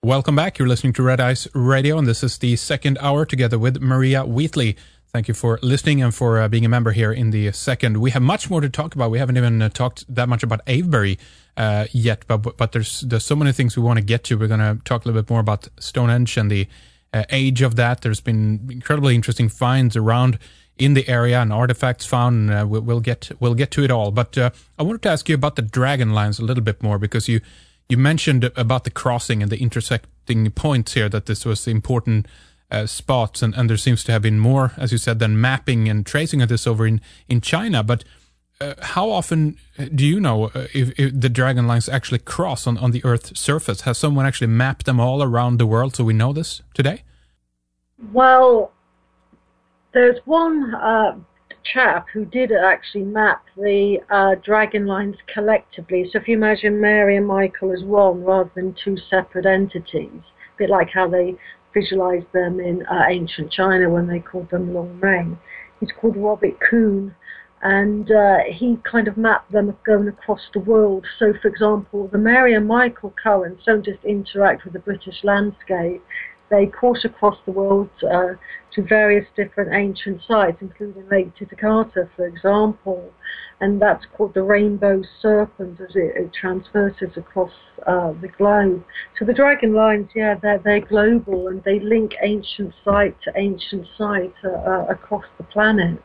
Welcome back. You're listening to Red Ice Radio, and this is the second hour together with Maria Wheatley. Thank you for listening and for being a member here in the second. We have much more to talk about. We haven't even talked that much about Avebury yet, but there's so many things we want to get to. We're going to talk a little bit more about Stonehenge and the age of that. There's been incredibly interesting finds around in the area and artifacts found, and we'll get to it all. But I wanted to ask you about the dragon lines a little bit more, because you mentioned about the crossing and the intersecting points here, that this was the important spots, and there seems to have been more, as you said, than mapping and tracing of this over in China. But how often do you know if the dragon lines actually cross on the Earth's surface? Has someone actually mapped them all around the world so we know this today? Well, there's one chap who did actually map the dragon lines collectively. So if you imagine Mary and Michael as one rather than two separate entities, a bit like how they visualized them in ancient China when they called them Long Meng. He's called Robert Kuhn, and he kind of mapped them going across the world. So, for example, the Mary and Michael currents don't just interact with the British landscape. They course across the world to various different ancient sites, including Lake Titicaca, for example, and that's called the Rainbow Serpent as it transverses across the globe. So the dragon lines, they're global, and they link ancient site to ancient site across the planet.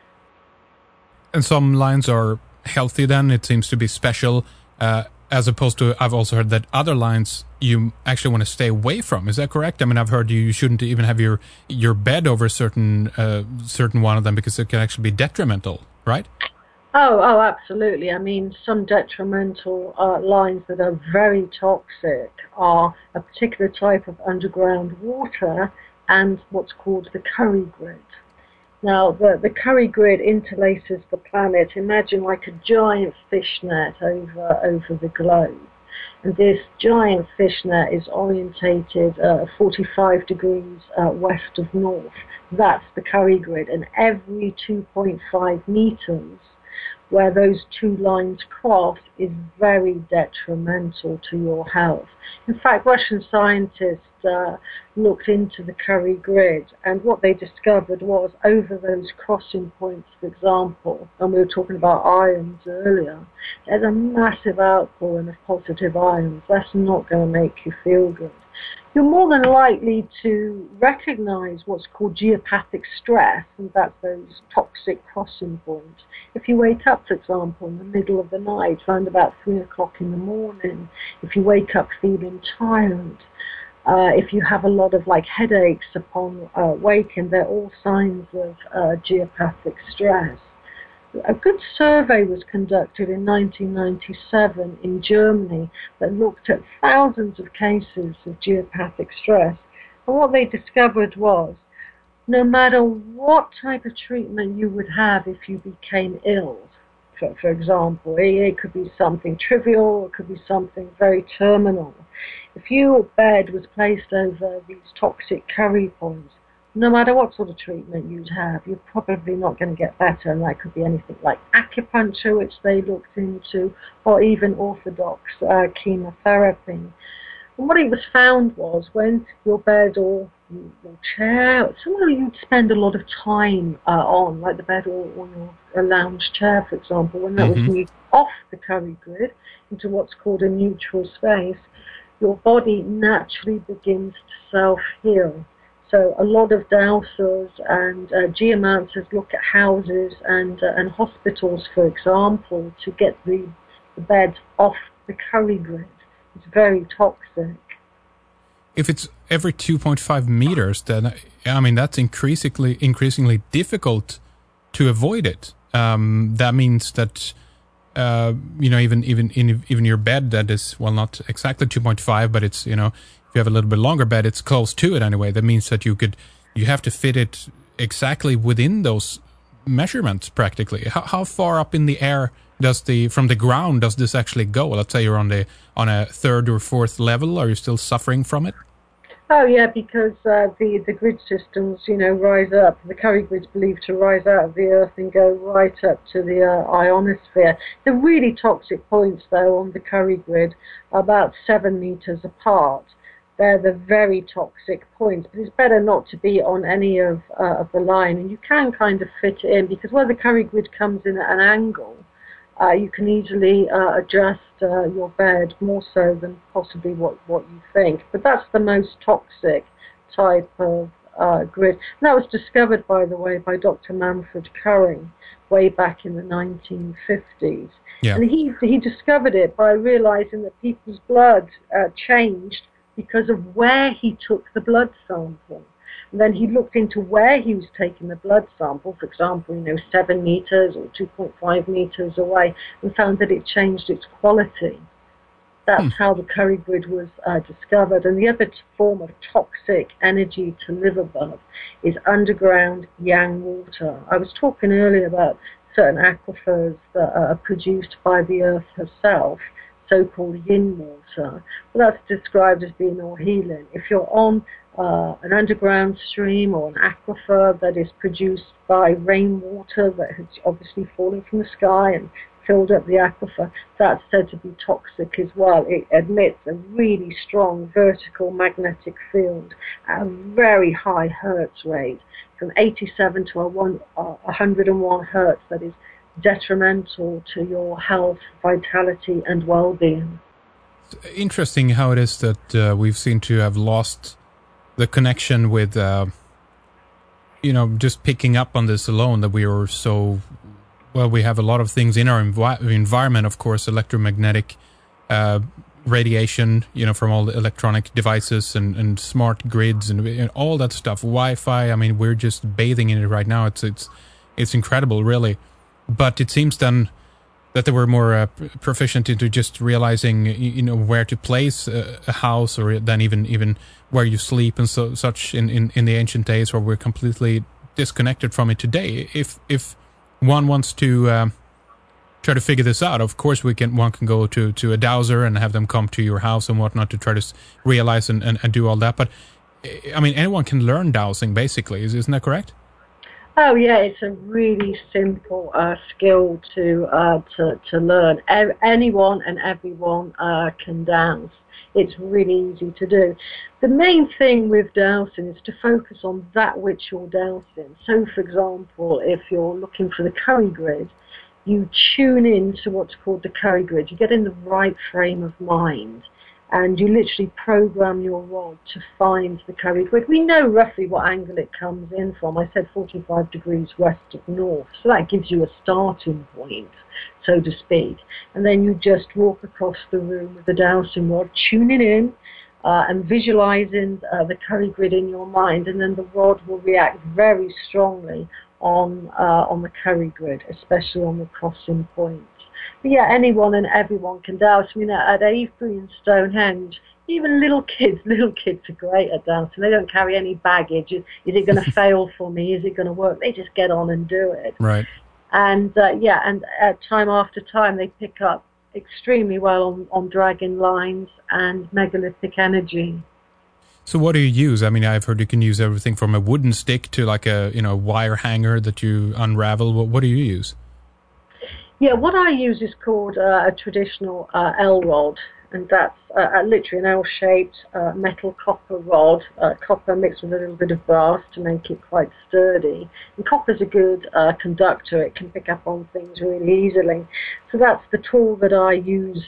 And some lines are healthy then, it seems to be special, as opposed to, I've also heard that other lines you actually want to stay away from. Is that correct? I mean, I've heard you shouldn't even have your bed over a certain one of them, because it can actually be detrimental, right? Oh, absolutely. I mean, some detrimental lines that are very toxic are a particular type of underground water and what's called the Curry Grid. Now, the Curry Grid interlaces the planet. Imagine like a giant fishnet over the globe. And this giant fishnet is orientated 45 degrees west of north. That's the Curry Grid. And every 2.5 meters where those two lines cross is very detrimental to your health. In fact, Russian scientists looked into the Curry Grid, and what they discovered was over those crossing points, for example, and we were talking about ions earlier, there's a massive outpouring of positive ions. That's not going to make you feel good. You're more than likely to recognize what's called geopathic stress, and that's those toxic crossing points. If you wake up, for example, in the middle of the night, around about 3 o'clock in the morning, if you wake up feeling tired, if you have a lot of headaches upon waking, they're all signs of geopathic stress. A good survey was conducted in 1997 in Germany that looked at thousands of cases of geopathic stress. And what they discovered was, no matter what type of treatment you would have if you became ill, for example, it could be something trivial, it could be something very terminal. If your bed was placed over these toxic curry points, no matter what sort of treatment you'd have, you're probably not going to get better. And that could be anything like acupuncture, which they looked into, or even orthodox chemotherapy. And what it was found was when your bed or your chair, somewhere you'd spend a lot of time on, like the bed or your lounge chair, for example, when that was moved off the Curry Grid into what's called a neutral space, your body naturally begins to self-heal. So a lot of dowsers and geomancers look at houses and hospitals, for example, to get the bed off the Curry Grid. It's very toxic. If it's every 2.5 meters, then I mean that's increasingly difficult to avoid it. That means that even your bed that is not exactly 2.5, but it's if you have a little bit longer bed, it's close to it anyway. That means that you have to fit it exactly within those measurements practically. How far up in the air from the ground does this actually go? Let's say you're on a third or fourth level. Are you still suffering from it? Oh yeah, because the grid systems, rise up. The Curry Grid's believed to rise out of the Earth and go right up to the ionosphere. The really toxic points, though, on the Curry Grid are about 7 meters apart. they're the very toxic points. But it's better not to be on any of the line, and you can kind of fit it in, because where the Curry grid comes in at an angle, you can easily adjust your bed more so than possibly what you think. But that's the most toxic type of grid. And that was discovered, by the way, by Dr. Manfred Curry way back in the 1950s. Yeah. And he discovered it by realizing that people's blood changed because of where he took the blood sample. And then he looked into where he was taking the blood sample, for example, 7 meters or 2.5 meters away, and found that it changed its quality. That's how the Curry grid was discovered. And the other form of toxic energy to live above is underground yang water. I was talking earlier about certain aquifers that are produced by the earth herself, so-called yin water. Well, that's described as being all healing. If you're on an underground stream or an aquifer that is produced by rainwater that has obviously fallen from the sky and filled up the aquifer, that's said to be toxic as well. It emits a really strong vertical magnetic field at a very high hertz rate, from 87 to 101 hertz, that is detrimental to your health, vitality, and well-being. It's interesting how it is that we've seemed to have lost the connection with, just picking up on this alone, that we are so, well, we have a lot of things in our environment, of course, electromagnetic radiation, from all the electronic devices and smart grids and all that stuff, Wi-Fi. I mean, we're just bathing in it right now. It's incredible, really. But it seems then that they were more proficient into just realizing, where to place a house, or then even where you sleep and such in the ancient days, where we're completely disconnected from it today. If one wants to try to figure this out, of course one can go to a dowser and have them come to your house and whatnot to try to realize and do all that. But I mean, anyone can learn dowsing, basically. Isn't that correct? Oh yeah, it's a really simple skill to learn. Anyone and everyone can dowse. It's really easy to do. The main thing with dowsing is to focus on that which you're dowsing. So, for example, if you're looking for the Curry grid, you tune in to what's called the Curry grid. You get in the right frame of mind, and you literally program your rod to find the Curry grid. We know roughly what angle it comes in from. I said 45 degrees west of north, so that gives you a starting point, so to speak. And then you just walk across the room with the dowsing rod, tuning in and visualizing the Curry grid in your mind, and then the rod will react very strongly on the Curry grid, especially on the crossing point. But yeah, anyone and everyone can dowse. I mean, at Avebury and Stonehenge, even little kids are great at dowsing. They don't carry any baggage. Is it going to fail for me? Is it going to work? They just get on and do it. Right. And time after time, they pick up extremely well on dragon lines and megalithic energy. So what do you use? I mean, I've heard you can use everything from a wooden stick to like a wire hanger that you unravel. What do you use? Yeah, what I use is called a traditional L-rod, and that's literally an L-shaped metal copper rod, copper mixed with a little bit of brass to make it quite sturdy. And copper's a good conductor. It can pick up on things really easily. So that's the tool that I use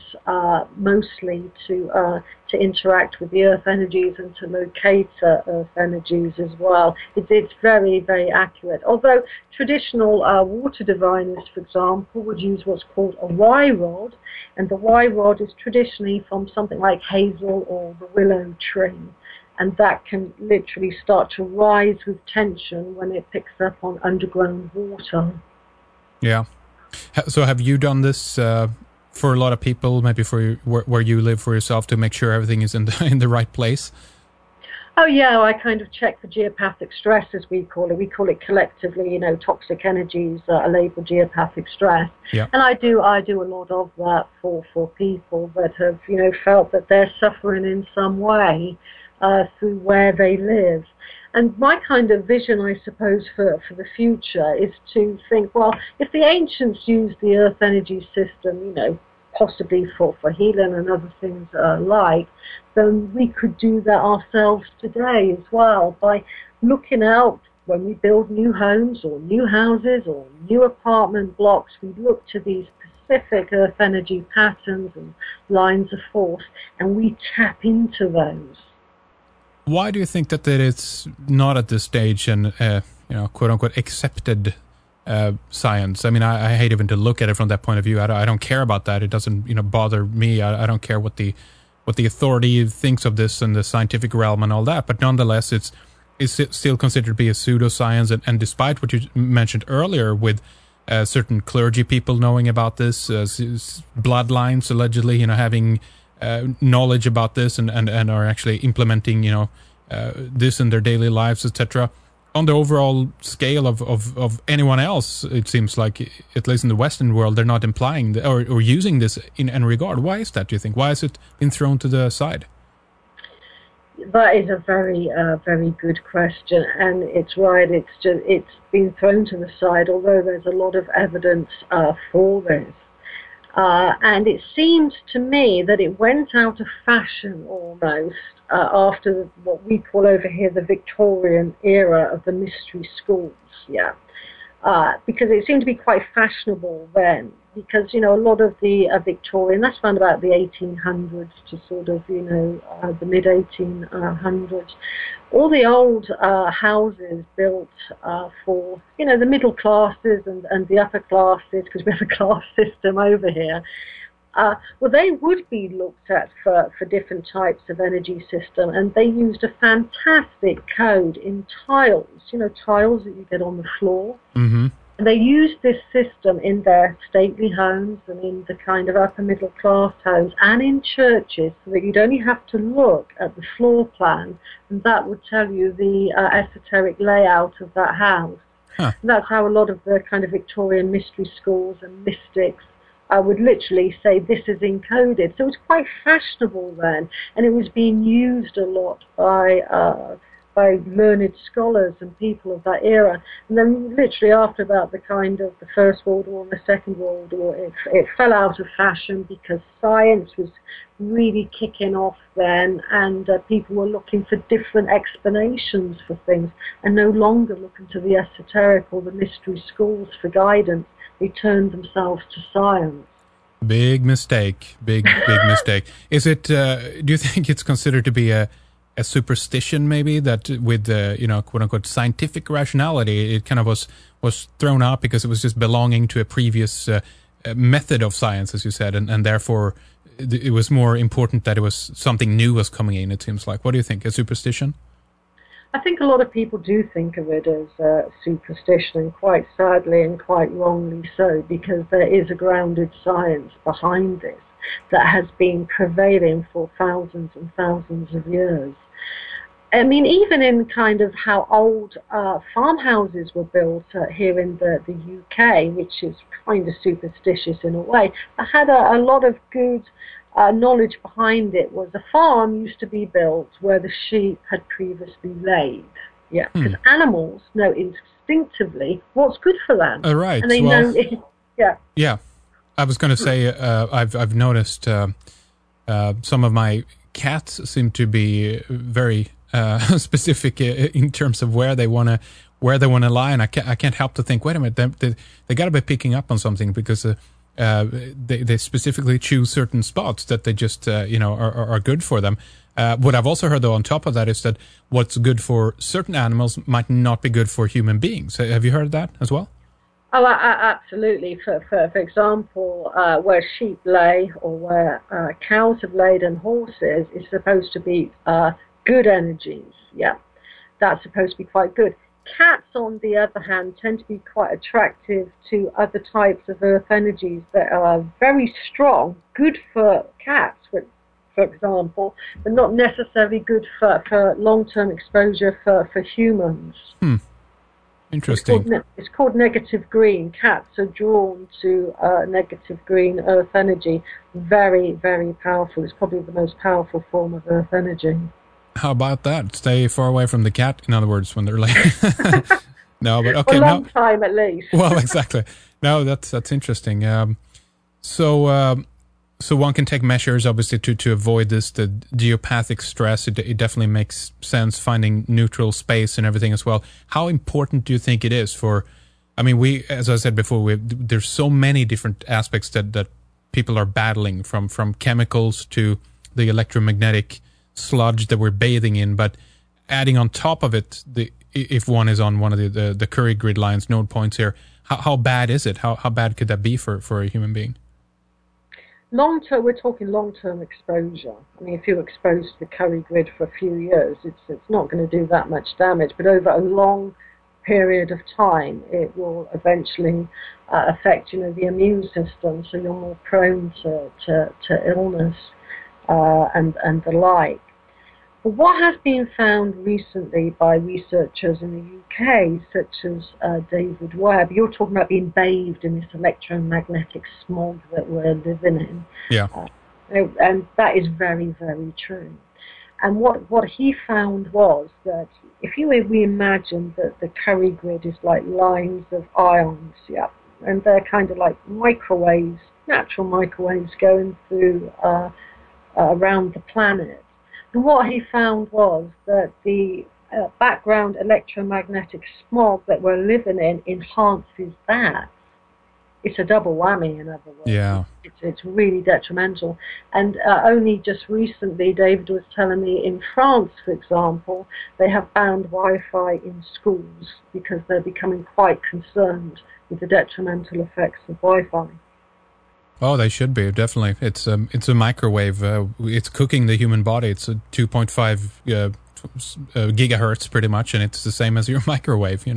mostly to interact with the earth energies and to locate earth energies as well. It's very, very accurate. Although traditional water diviners, for example, would use what's called a Y rod, and the Y rod is traditionally from something like hazel or the willow tree, and that can literally start to rise with tension when it picks up on underground water. Yeah. So have you done this for a lot of people, maybe for where you live, for yourself, to make sure everything is in the right place? Oh yeah, I kind of check for geopathic stress, as we call it. We call it collectively, toxic energies are labeled geopathic stress. Yeah. And I do a lot of that for people that have, felt that they're suffering in some way through where they live. And my kind of vision, I suppose, for the future is to think, well, if the ancients used the earth energy system, possibly for healing and other things like, then we could do that ourselves today as well by looking out when we build new homes or new houses or new apartment blocks. We look to these specific earth energy patterns and lines of force, and we tap into those. Why do you think that it's not at this stage an quote unquote accepted science? I mean, I hate even to look at it from that point of view. I don't care about that. It doesn't bother me. I don't care what the authority thinks of this in the scientific realm and all that. But nonetheless, it's still considered to be a pseudoscience. And despite what you mentioned earlier with certain clergy people knowing about this, bloodlines allegedly, having knowledge about this and are actually implementing, this in their daily lives, etc. On the overall scale of anyone else, it seems like, at least in the Western world, they're not implying or using this in any regard. Why is that, do you think? Why has it been thrown to the side? That is a very, very good question, and it's right. It's been thrown to the side, although there's a lot of evidence for this. And it seems to me that it went out of fashion almost after what we call over here the Victorian era of the mystery schools, because it seemed to be quite fashionable then, because, a lot of the Victorian, that's around about the 1800s to sort of, the mid-1800s, all the old houses built for, the middle classes and the upper classes, because we have a class system over here, well, they would be looked at for different types of energy system, and they used a fantastic code in tiles, tiles that you get on the floor. Mm-hmm. And they used this system in their stately homes and in the kind of upper middle class homes and in churches, so that you'd only have to look at the floor plan, and that would tell you the esoteric layout of that house. Huh. And that's how a lot of the kind of Victorian mystery schools and mystics would literally say this is encoded. So it was quite fashionable then, and it was being used a lot by learned scholars and people of that era. And then literally after about the kind of the First World War and the Second World War, it fell out of fashion because science was really kicking off then, and people were looking for different explanations for things and no longer looking to the esoteric or the mystery schools for guidance. They turned themselves to science. Big mistake. Big mistake. Is it, do you think it's considered to be a superstition, maybe, that with quote unquote scientific rationality, it kind of was thrown out because it was just belonging to a previous method of science, as you said, and therefore it was more important that it was something new was coming in, it seems like. What do you think? A superstition? I think a lot of people do think of it as superstition, and quite sadly and quite wrongly so, because there is a grounded science behind this that has been prevailing for thousands and thousands of years. I mean, even in kind of how old farmhouses were built here in the UK, which is kind of superstitious in a way, but had a lot of good knowledge behind it. Was a farm used to be built where the sheep had previously laid. Yeah, because animals know instinctively what's good for them. Right. And they know Yeah. I was going to say, I've noticed some of my cats seem to be very specific in terms of where they want to lie, and I can't help to think, wait a minute, they got to be picking up on something, because they specifically choose certain spots that they just are good for them. What I've also heard, though, on top of that, is that what's good for certain animals might not be good for human beings. Have you heard that as well? Oh, absolutely. For example, where sheep lay, or where cows have laid, and horses, is supposed to be good energies. Yeah, that's supposed to be quite good. Cats, on the other hand, tend to be quite attractive to other types of earth energies that are very strong, good for cats, for example, but not necessarily good for long-term exposure for humans. Interesting. It's called negative green. Cats are drawn to negative green earth energy. Very, very powerful. It's probably the most powerful form of earth energy. How about that? Stay far away from the cat, in other words, when they're like... No, but okay. For a long time, at least. Well, exactly. No, that's interesting. So So one can take measures, obviously, to avoid the geopathic stress. It definitely makes sense, finding neutral space and everything as well. How important do you think it is for, I mean, as I said before, there's so many different aspects that people are battling, from chemicals to the electromagnetic sludge that we're bathing in, but adding on top of it, if one is on one of the Curie grid lines, node points here, how bad is it? How bad could that be for a human being? Long-term, we're talking long-term exposure. I mean, if you're exposed to the Curie grid for a few years, it's not going to do that much damage. But over a long period of time, it will eventually affect, the immune system. So you're more prone to illness and the like. But what has been found recently by researchers in the UK, such as David Webb, you're talking about being bathed in this electromagnetic smog that we're living in. Yeah. And that is very, very true. And what he found was that if we imagine that the Curie grid is like lines of ions, and they're kind of like microwaves, natural microwaves going through around the planet. And what he found was that the background electromagnetic smog that we're living in enhances that. It's a double whammy, in other words. Yeah. It's really detrimental. And only just recently, David was telling me, in France, for example, they have banned Wi-Fi in schools because they're becoming quite concerned with the detrimental effects of Wi-Fi. Oh, they should be, definitely. It's a microwave. It's cooking the human body. It's a 2.5 gigahertz, pretty much, and it's the same as your microwave,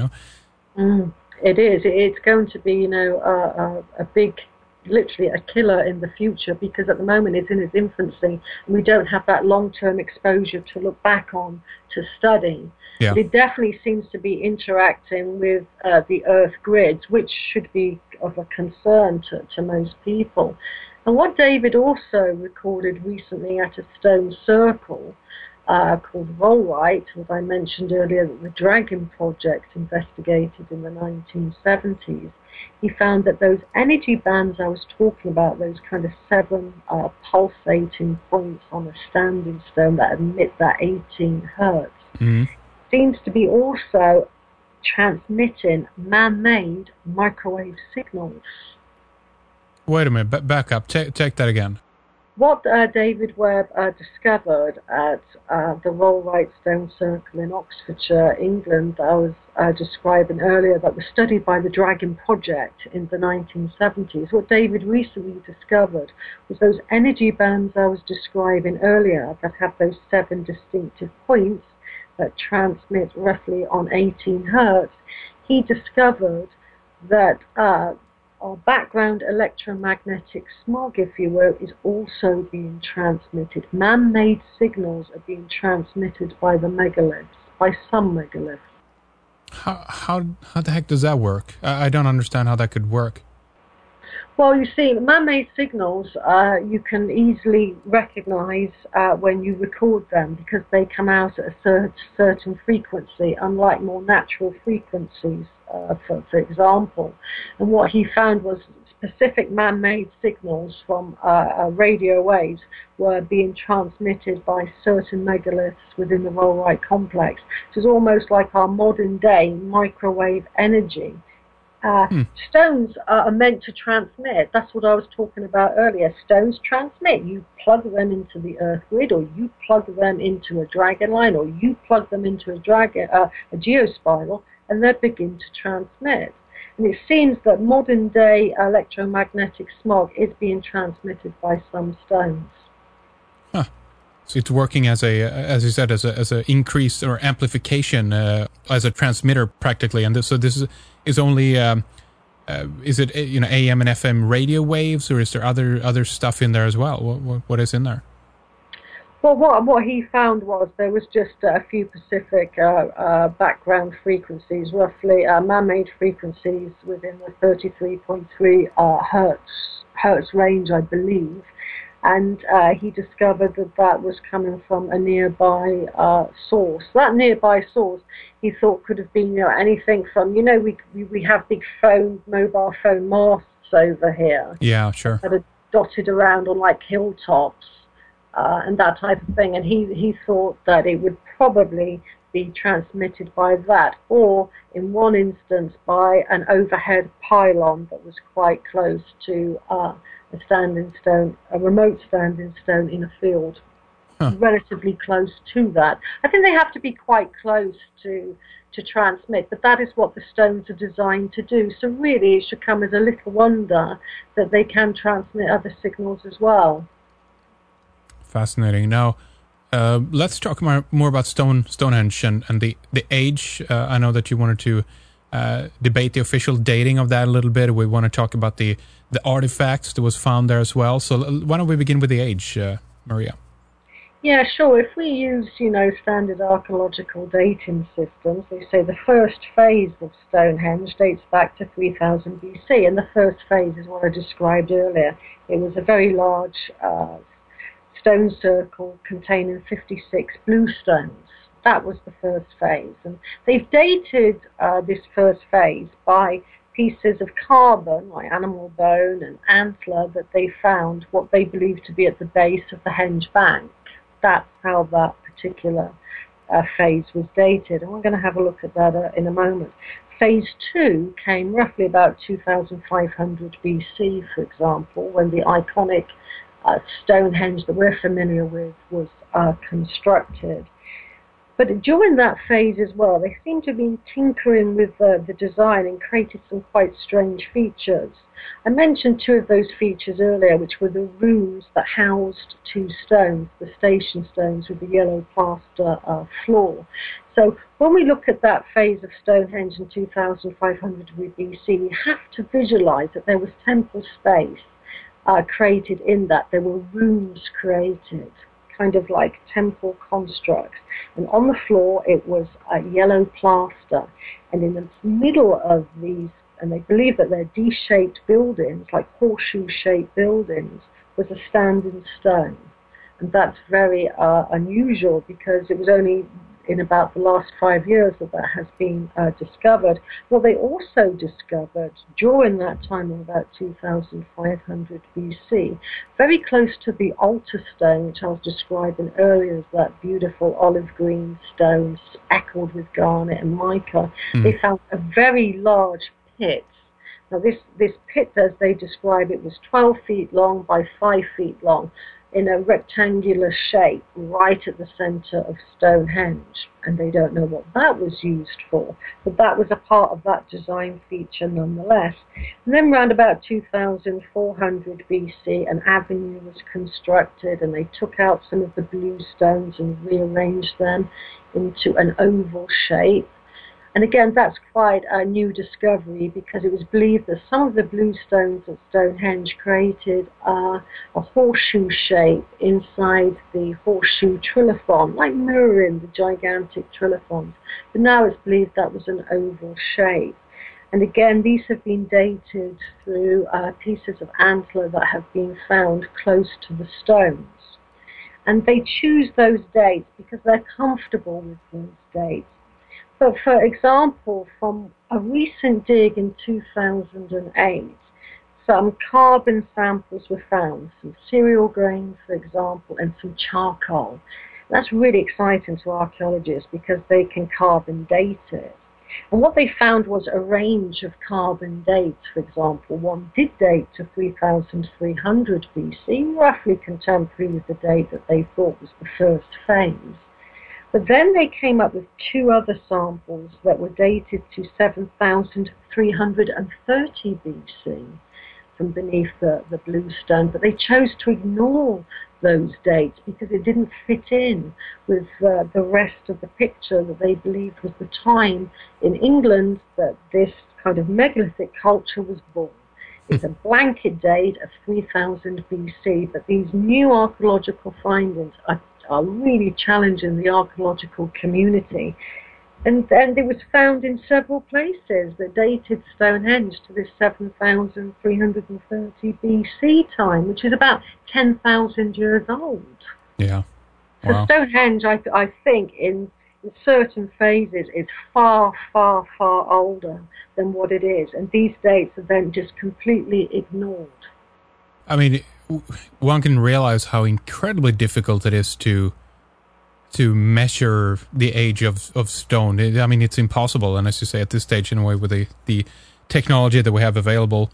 It is. It's going to be, a big, literally a killer in the future, because at the moment it's in its infancy, and we don't have that long-term exposure to look back on, to study. Yeah. But it definitely seems to be interacting with the Earth grids, which should be of a concern to most people. And what David also recorded recently at a stone circle called Rollright, as I mentioned earlier, that the Dragon Project investigated in the 1970s, he found that those energy bands I was talking about, those kind of 7 pulsating points on a standing stone that emit that 18 hertz, seems to be also transmitting man-made microwave signals. Wait a minute, back up. Take that again. What David Webb discovered at the Rollright Stone Circle in Oxfordshire, England, that I was describing earlier, that was studied by the Dragon Project in the 1970s. What David recently discovered was those energy bands I was describing earlier that have those 7 distinctive points that transmit roughly on 18 hertz. He discovered that our background electromagnetic smog, if you will, is also being transmitted. Man-made signals are being transmitted by the megaliths, by some megaliths. How the heck does that work? I don't understand how that could work. Well, you see, man-made signals you can easily recognize when you record them, because they come out at a certain frequency, unlike more natural frequencies, for example. And what he found was specific man-made signals from radio waves were being transmitted by certain megaliths within the Rollright complex. So it's almost like our modern-day microwave energy. Stones are meant to transmit. That's what I was talking about earlier. Stones transmit. You plug them into the Earth grid, or you plug them into a dragon line, or you plug them into a geospiral, and they begin to transmit. And it seems that modern-day electromagnetic smog is being transmitted by some stones. So it's working as as you said, as a increase or amplification, as a transmitter practically. And so this is only, is it AM and FM radio waves, or is there other stuff in there as well? What is in there? Well, what he found was there was just a few specific background frequencies, roughly man-made frequencies within the 33.3 hertz range, I believe. And he discovered that was coming from a nearby source. That nearby source, he thought, could have been anything from, we have big mobile phone masts over here. Yeah, sure. dotted around on like hilltops and that type of thing. And he thought that it would probably be transmitted by that, or in one instance by an overhead pylon that was quite close to a remote standing stone in a field. Relatively close to that. I think they have to be quite close to transmit, but that is what the stones are designed to do. So really it should come as a little wonder that they can transmit other signals as well. Fascinating. Now, let's talk more about Stonehenge and the age. I know that you wanted to debate the official dating of that a little bit. We want to talk about the artifacts that was found there as well. So why don't we begin with the age, Maria? Yeah, sure. If we use, standard archaeological dating systems, they say the first phase of Stonehenge dates back to 3000 BC, and the first phase is what I described earlier. It was a very large stone circle containing 56 blue stones. That was the first phase, and they've dated this first phase by pieces of carbon, like animal bone and antler, that they found what they believe to be at the base of the Henge Bank. That's how that particular phase was dated, and we're going to have a look at that in a moment. Phase 2 came roughly about 2500 BC, for example, when the iconic Stonehenge that we're familiar with was constructed. But during that phase as well, they seem to have been tinkering with the design and created some quite strange features. I mentioned two of those features earlier, which were the rooms that housed two stones, the station stones with the yellow plaster floor. So when we look at that phase of Stonehenge in 2500 BC, we have to visualize that there was temple space created in that. There were rooms created, kind of like temple constructs. And on the floor, it was a yellow plaster. And in the middle of these, and they believe that they're D-shaped buildings, like horseshoe-shaped buildings, was a standing stone. And that's very unusual, because it was only in about the last 5 years that has been discovered. Well, they also discovered during that time of about 2500 BC, very close to the altar stone, which I was describing earlier as that beautiful olive green stone speckled with garnet and mica, they found a very large pit. Now this pit, as they describe it, was 12 feet long by 5 feet long, in a rectangular shape right at the center of Stonehenge, and they don't know what that was used for, but that was a part of that design feature nonetheless. And then around about 2400 BC, an avenue was constructed, and they took out some of the blue stones and rearranged them into an oval shape. And again, that's quite a new discovery, because it was believed that some of the blue stones at Stonehenge created a horseshoe shape inside the horseshoe trilithon, like mirroring the gigantic trilithons. But now it's believed that was an oval shape. And again, these have been dated through pieces of antler that have been found close to the stones. And they choose those dates because they're comfortable with those dates. But for example, from a recent dig in 2008, some carbon samples were found, some cereal grains, for example, and some charcoal. That's really exciting to archaeologists because they can carbon date it. And what they found was a range of carbon dates. For example, one did date to 3300 BC, roughly contemporary with the date that they thought was the first phase. But then they came up with two other samples that were dated to 7330 BC from beneath the blue stone, but they chose to ignore those dates because it didn't fit in with the rest of the picture that they believed was the time in England that this kind of megalithic culture was born. It's a blanket date of 3000 BC, but these new archaeological findings are really challenging the archaeological community. And it was found in several places that dated Stonehenge to this 7330 BC time, which is about 10,000 years old. Yeah. So Wow. Stonehenge, I think, in certain phases, is far, far, far older than what it is. And these dates are then just completely ignored. I mean, one can realize how incredibly difficult it is to measure the age of stone. I mean, it's impossible, and as you say, at this stage, in a way, with the technology that we have available.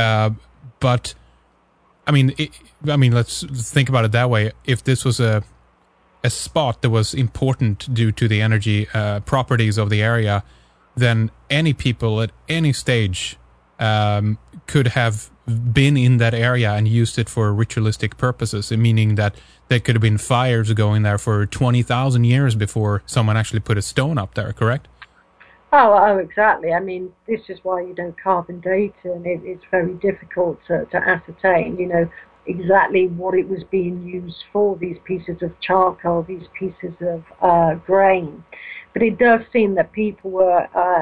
But I mean, let's think about it that way. If this was a spot that was important due to the energy properties of the area, then any people at any stage could have been in that area and used it for ritualistic purposes, meaning that there could have been fires going there for 20,000 years before someone actually put a stone up there, correct? Oh, exactly. I mean, this is why you don't carbon date, and it's very difficult to ascertain, exactly what it was being used for, these pieces of charcoal, these pieces of grain. But it does seem that people were,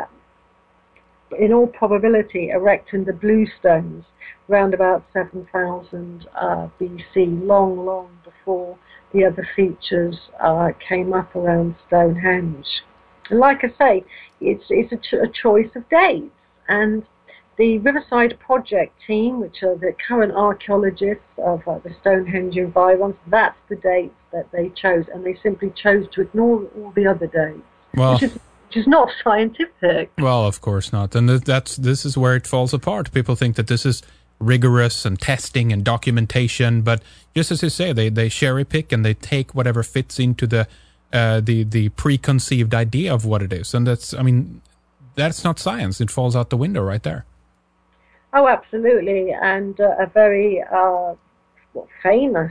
in all probability, erecting the blue stones around about 7,000 BC, long before the other features came up around Stonehenge. And like I say, it's a choice of dates. And the Riverside Project team, which are the current archaeologists of the Stonehenge environs, that's the dates that they chose, and they simply chose to ignore all the other dates, well, which is not scientific. Well, of course not. And this is where it falls apart. People think that this is rigorous and testing and documentation, but just as you say, they cherry pick and they take whatever fits into the preconceived idea of what it is, and that's not science. It falls out the window right there. Oh, absolutely. And a very famous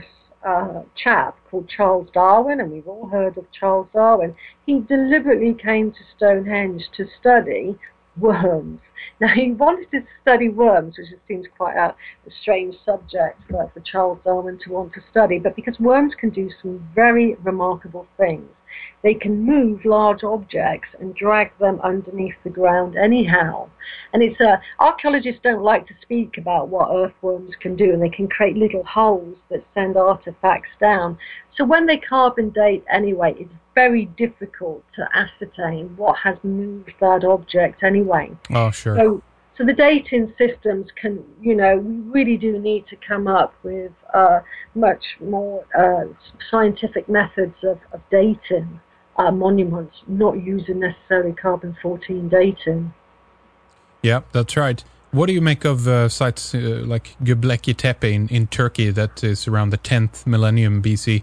chap called Charles Darwin, and we've all heard of Charles Darwin, he deliberately came to Stonehenge to study worms. Now, he wanted to study worms, which seems quite a strange subject for Charles Darwin to want to study, but because worms can do some very remarkable things. They can move large objects and drag them underneath the ground anyhow. And archaeologists don't like to speak about what earthworms can do, and they can create little holes that send artifacts down. So when they carbon date anyway, it's very difficult to ascertain what has moved that object anyway. Oh, sure. So the dating systems can, we really do need to come up with much more scientific methods of dating monuments, not using necessarily carbon-14 dating. Yeah, that's right. What do you make of sites like Göbekli Tepe in Turkey that is around the 10th millennium BC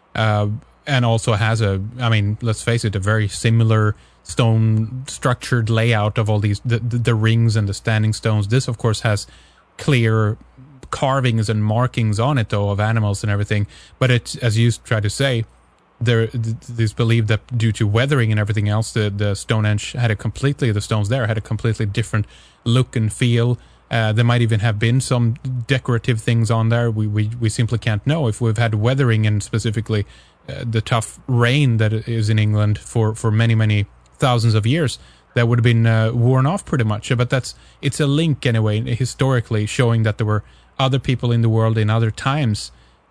and also has let's face it, a very similar stone structured layout of all these, the rings and the standing stones. This, of course, has clear carvings and markings on it, though, of animals and everything. But it's, as you try to say, there's believed that due to weathering and everything else, the Stonehenge the stones there had a completely different look and feel. There might even have been some decorative things on there. We simply can't know. If we've had weathering and specifically the tough rain that is in England for many, many thousands of years, that would have been worn off pretty much. But it's a link anyway, historically, showing that there were other people in the world in other times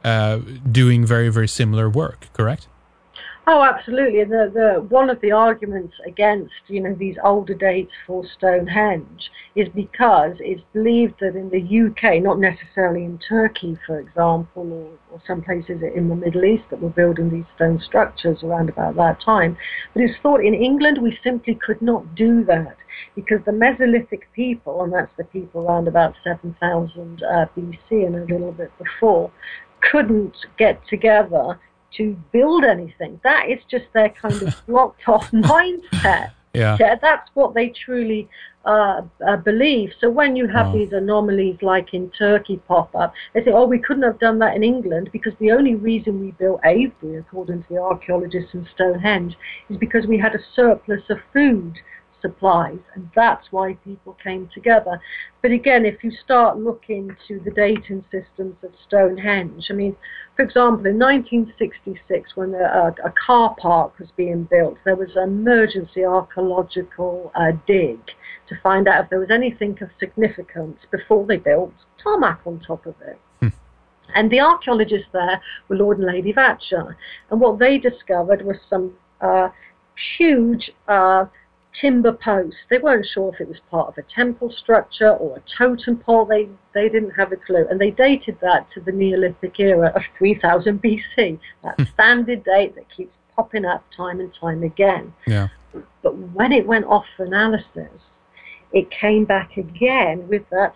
doing very, very similar work, correct? Oh, absolutely. The one of the arguments against, these older dates for Stonehenge is because it's believed that in the UK, not necessarily in Turkey, for example, or some places in the Middle East that were building these stone structures around about that time, but it's thought in England we simply could not do that because the Mesolithic people, and that's the people around about 7,000 BC and a little bit before, couldn't get together to build anything. That is just their kind of blocked off mindset. Yeah, that's what they truly believe. So when you have these anomalies like in Turkey pop up, they say, we couldn't have done that in England because the only reason we built Avebury, according to the archaeologists in Stonehenge, is because we had a surplus of food supplies, and that's why people came together. But again, if you start looking to the dating systems of Stonehenge, for example, in 1966, when a car park was being built, there was an emergency archaeological dig to find out if there was anything of significance before they built tarmac on top of it. And the archaeologists there were Lord and Lady Vatcher, and what they discovered was some huge timber posts. They weren't sure if it was part of a temple structure or a totem pole. They didn't have a clue. And they dated that to the Neolithic era of 3000 BC. That standard date that keeps popping up time and time again. Yeah. But when it went off for analysis, it came back again with that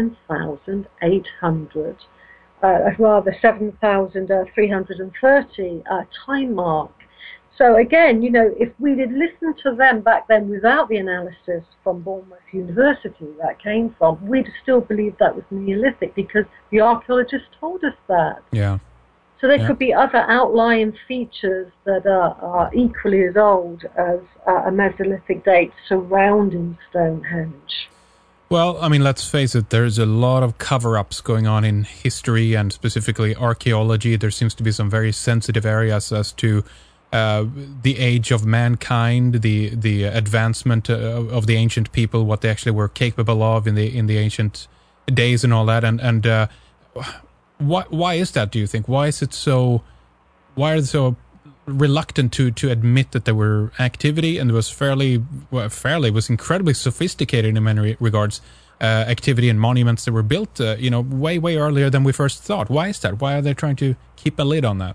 7,800, rather 7,330 time mark. So again, if we'd had listened to them back then without the analysis from Bournemouth University that came from, we'd still believed that was Neolithic because the archaeologists told us that. Yeah. So there could be other outlying features that are equally as old as a Mesolithic date surrounding Stonehenge. Well, I mean, let's face it, there's a lot of cover-ups going on in history and specifically archaeology. There seems to be some very sensitive areas as to the age of mankind, the advancement of the ancient people, what they actually were capable of in the ancient days and all that. And why is that, do you think? Why are they so reluctant to admit that there were activity, and there was was incredibly sophisticated in many regards, activity and monuments that were built way earlier than we first thought? Why is that? Why are they trying to keep a lid on that?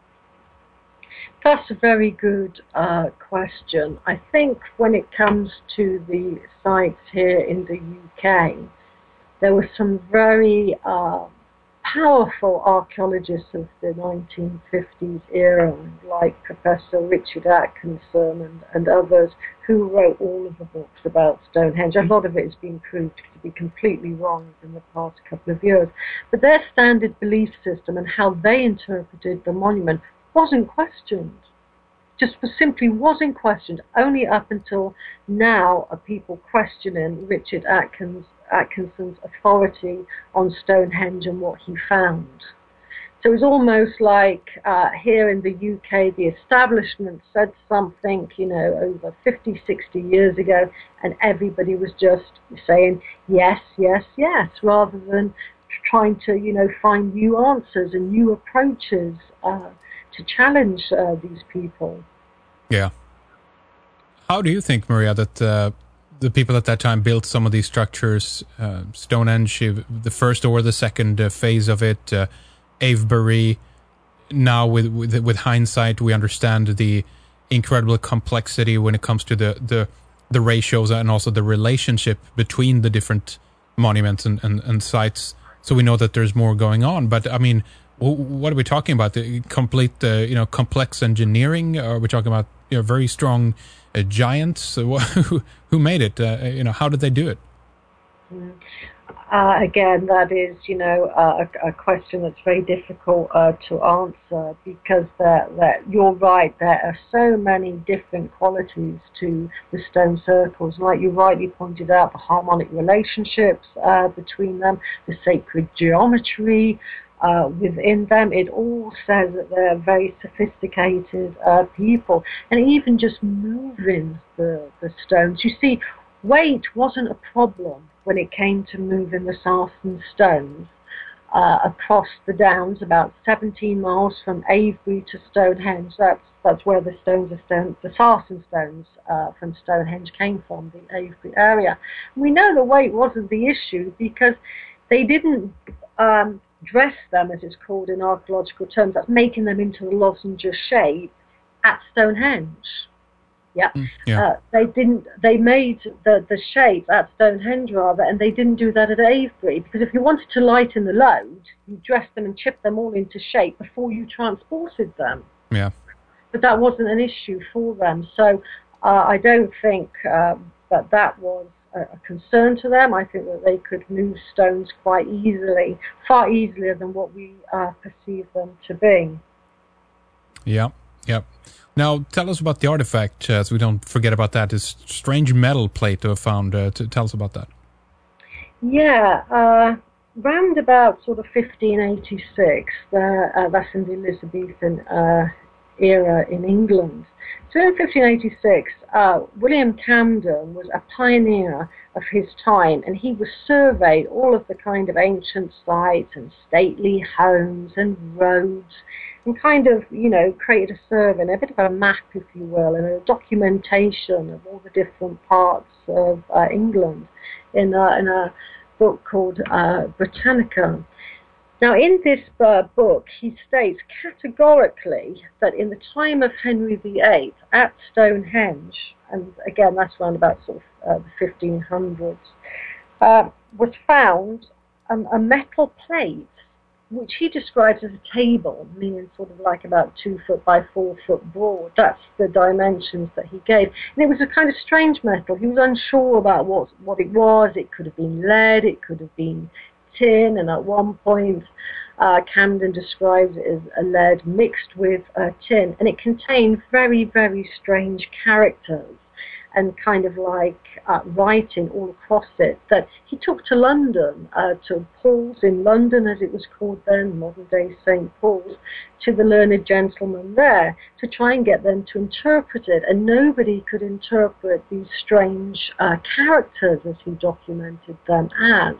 That's a very good question. I think when it comes to the sites here in the UK, there were some very powerful archaeologists of the 1950s era, like Professor Richard Atkinson and others, who wrote all of the books about Stonehenge. A lot of it has been proved to be completely wrong in the past couple of years. But their standard belief system and how they interpreted the monument wasn't questioned. Just simply wasn't questioned. Only up until now are people questioning Richard Atkinson's authority on Stonehenge and what he found. So it's almost like here in the UK, the establishment said something, over 50, 60 years ago, and everybody was just saying yes, yes, yes, rather than trying to, find new answers and new approaches to challenge these people. Yeah. How do you think, Maria, that the people at that time built some of these structures, Stonehenge, the first or the second phase of it, Avebury? Now, with hindsight, we understand the incredible complexity when it comes to the ratios and also the relationship between the different monuments and sites. So we know that there's more going on. But I mean, what are we talking about? The complete, complex engineering? Are we talking about very strong giants? Who made it? How did they do it? Again, that is, a question that's very difficult to answer because you're right. There are so many different qualities to the stone circles. Like you rightly pointed out, the harmonic relationships between them, the sacred geometry within them. It all says that they're very sophisticated people. And even just moving the stones. You see, weight wasn't a problem when it came to moving the Sarsen stones across the Downs, about 17 miles from Avebury to Stonehenge. That's where the Sarsen stones from Stonehenge came from, the Avebury area. And we know the weight wasn't the issue because they didn't dress them, as it's called in archaeological terms. That's making them into the lozenge shape at Stonehenge. Yeah. They made the shape at Stonehenge rather, and they didn't do that at Avebury, because if you wanted to lighten the load, you dressed them and chipped them all into shape before you transported them. Yeah. But that wasn't an issue for them. So I don't think that was a concern to them. I think that they could move stones quite easily, far easier than what we perceive them to be. Yeah. Now, tell us about the artifact, so we don't forget about that. This strange metal plate that I found. Tell us about that. Yeah, round about sort of 1586, that's in the Elizabethan era in England. So in 1586, William Camden was a pioneer of his time, and he was surveyed all of the kind of ancient sites and stately homes and roads, and kind of, created a survey and a bit of a map, if you will, and a documentation of all the different parts of England in a book called Britannica. Now, in this book, he states categorically that in the time of Henry VIII at Stonehenge, and again, that's around about sort of the 1500s, was found a metal plate, which he describes as a table, meaning sort of like about 2 foot by 4 foot broad. That's the dimensions that he gave. And it was a kind of strange metal. He was unsure about what it was. It could have been lead, it could have been tin, and at one point Camden describes it as a lead mixed with tin, and it contained very, very strange characters and kind of like writing all across it that he took to London, to Paul's in London, as it was called then, modern-day St. Paul's, to the learned gentlemen there to try and get them to interpret it, and nobody could interpret these strange characters as he documented them as.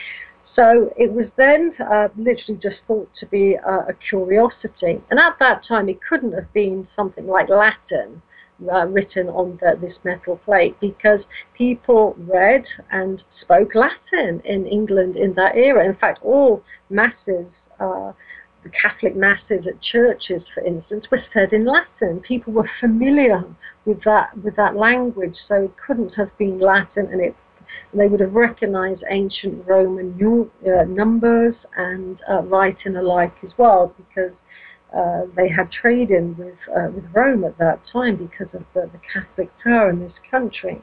So it was then literally just thought to be a curiosity. And at that time, it couldn't have been something like Latin written on this metal plate, because people read and spoke Latin in England in that era. In fact, all masses, the Catholic masses at churches, for instance, were said in Latin. People were familiar with that language, so it couldn't have been Latin, and they would have recognized ancient Roman numbers and writing alike as well, because they had trading with Rome at that time because of the Catholic power in this country.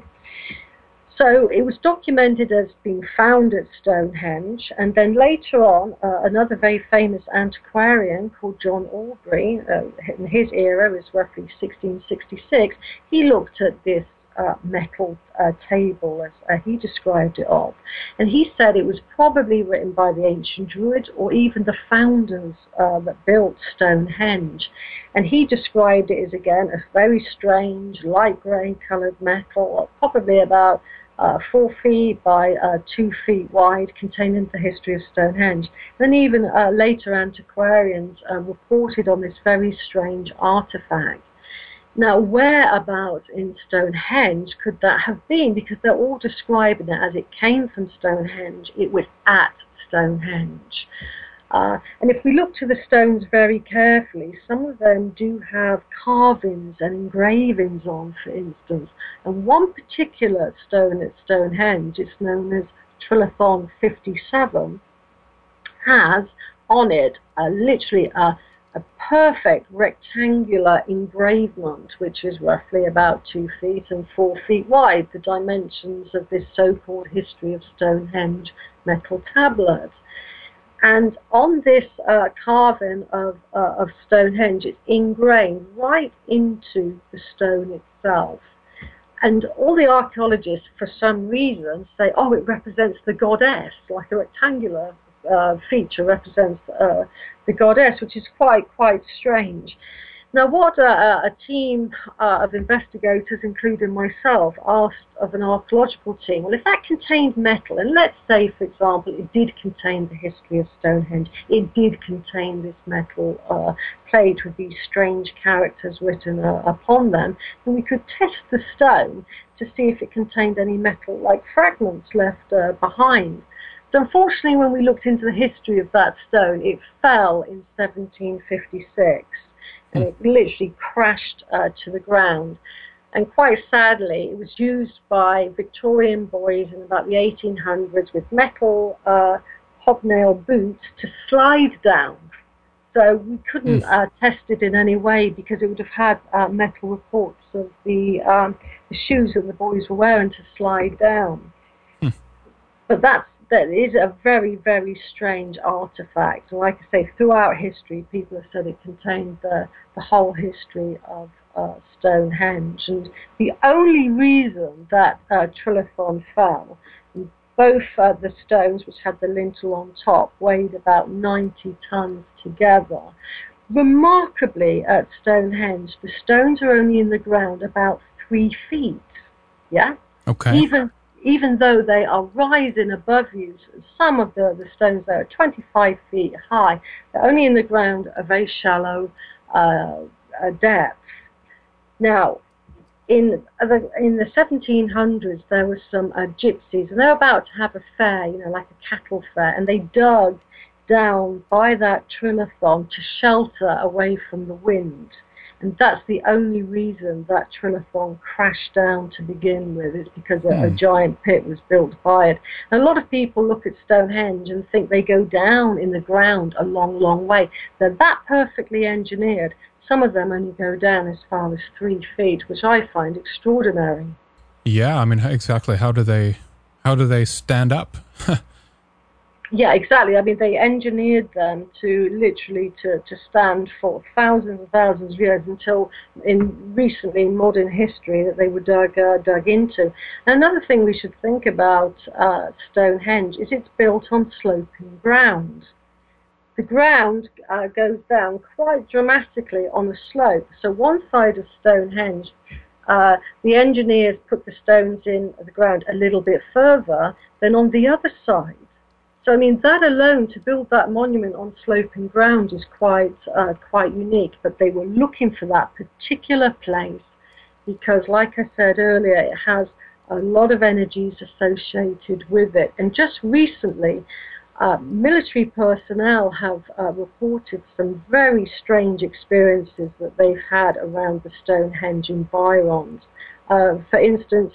So it was documented as being found at Stonehenge, and then later on, another very famous antiquarian called John Aubrey, in his era, is roughly 1666, he looked at this metal table, as he described it of, and he said it was probably written by the ancient Druids or even the founders that built Stonehenge, and he described it as, again, a very strange light grey coloured metal, probably about 4 feet by 2 feet wide, containing the history of Stonehenge. Then even later antiquarians reported on this very strange artefact. Now, whereabouts in Stonehenge could that have been? Because they're all describing it as it came from Stonehenge. It was at Stonehenge. And if we look to the stones very carefully, some of them do have carvings and engravings on, for instance. And one particular stone at Stonehenge, it's known as Trilithon 57, has on it literally a perfect rectangular engravement, which is roughly about 2 feet and 4 feet wide, the dimensions of this so-called history of Stonehenge metal tablet. And on this carving of Stonehenge, it's ingrained right into the stone itself. And all the archaeologists, for some reason, say, oh, it represents the goddess, like a rectangular feature represents the goddess, which is quite strange. Now, what a team of investigators, including myself, asked of an archaeological team, well, if that contained metal, and let's say, for example, it did contain the history of Stonehenge, it did contain this metal plate with these strange characters written upon them, then we could test the stone to see if it contained any metal-like fragments left behind. But unfortunately, when we looked into the history of that stone, it fell in 1756. And it literally crashed to the ground. And quite sadly, it was used by Victorian boys in about the 1800s with metal hobnail boots to slide down. So we couldn't test it in any way because it would have had metal reports of the shoes that the boys were wearing to slide down. But that is a very, very strange artifact. And like I say, throughout history, people have said it contained the whole history of Stonehenge. And the only reason that Trilithon fell, both the stones, which had the lintel on top, weighed about 90 tons together. remarkably, at Stonehenge, the stones are only in the ground about 3 feet. Yeah? Okay. Even though they are rising above you, some of the stones there are 25 feet high. They're only in the ground a very shallow depth. Now, in the 1700s, there were some gypsies, and they were about to have a fair, like a cattle fair, and they dug down by that trilithon to shelter away from the wind. And that's the only reason that trilithon crashed down to begin with, is because a giant pit was built by it. And a lot of people look at Stonehenge and think they go down in the ground a long, long way. They're that perfectly engineered. Some of them only go down as far as 3 feet, which I find extraordinary. Yeah, I mean, exactly. How do they stand up? Yeah, exactly. I mean, they engineered them to literally to stand for thousands and thousands of years until recently in modern history that they were dug into. And another thing we should think about Stonehenge is it's built on sloping ground. The ground goes down quite dramatically on a slope. So one side of Stonehenge, the engineers put the stones in the ground a little bit further than on the other side. So, I mean, that alone, to build that monument on sloping ground is quite unique. But they were looking for that particular place because, like I said earlier, it has a lot of energies associated with it. And just recently, military personnel have reported some very strange experiences that they've had around the Stonehenge environs. For instance,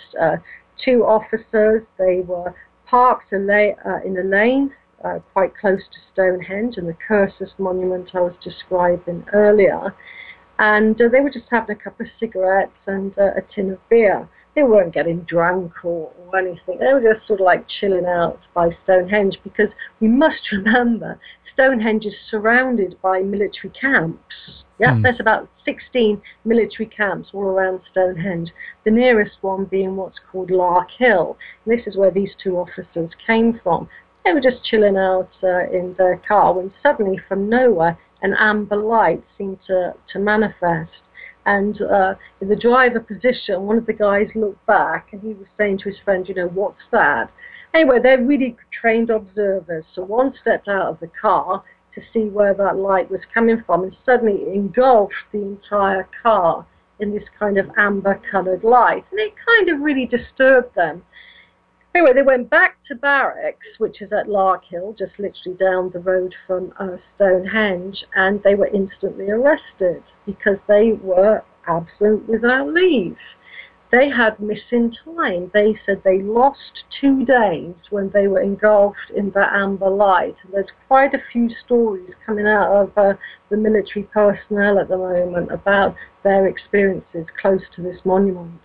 2 officers, they were parked in a lane quite close to Stonehenge and the Cursus monument I was describing earlier, and they were just having a couple of cigarettes and a tin of beer. They weren't getting drunk or anything. They were just sort of like chilling out by Stonehenge, because we must remember Stonehenge is surrounded by military camps. Yeah, there's about 16 military camps all around Stonehenge, the nearest one being what's called Lark Hill. And this is where these 2 officers came from. They were just chilling out in their car when suddenly, from nowhere, an amber light seemed to manifest. And in the driver position, one of the guys looked back and he was saying to his friend, what's that? Anyway, they're really trained observers. So one stepped out of the car to see where that light was coming from, and suddenly it engulfed the entire car in this kind of amber-coloured light. And it kind of really disturbed them. Anyway, they went back to barracks, which is at Lark Hill, just literally down the road from Stonehenge, and they were instantly arrested because they were absent without leave. They had missing time. They said they lost 2 days when they were engulfed in that amber light. And there's quite a few stories coming out of the military personnel at the moment about their experiences close to this monument.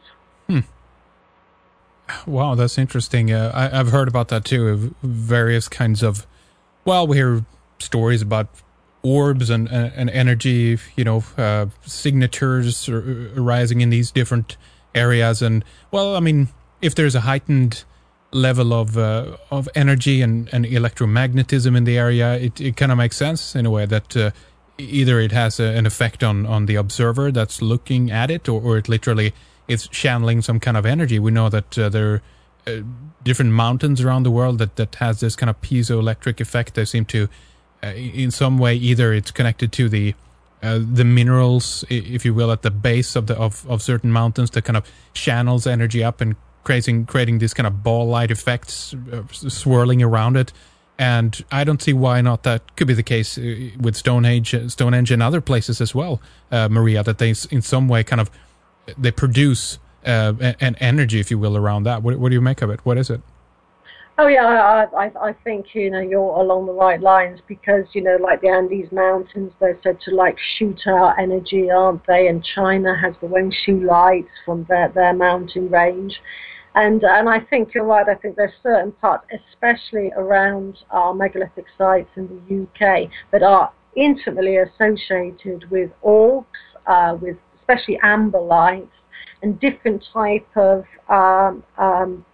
Wow, that's interesting. I've heard about that too, of various kinds of, we hear stories about orbs and energy, signatures arising in these different areas. And, if there's a heightened level of energy and electromagnetism in the area, it kind of makes sense in a way that either it has an effect on the observer that's looking at it, or it literally is channeling some kind of energy. We know that there are different mountains around the world that has this kind of piezoelectric effect. They seem to, in some way, either it's connected to the minerals, if you will, at the base of certain mountains that kind of channels energy up and creating these kind of ball-like effects swirling around it. And I don't see why not that could be the case with Stonehenge and other places as well, Maria, that they in some way kind of they produce an energy, if you will, around that. What do you make of it? What is it? Oh yeah, I think you're along the right lines, because like the Andes Mountains, they're said to shoot out energy, aren't they? And China has the Wenshu lights from their mountain range, and I think you're right. I think there's certain parts, especially around our megalithic sites in the UK, that are intimately associated with orbs, with especially amber lights and different type of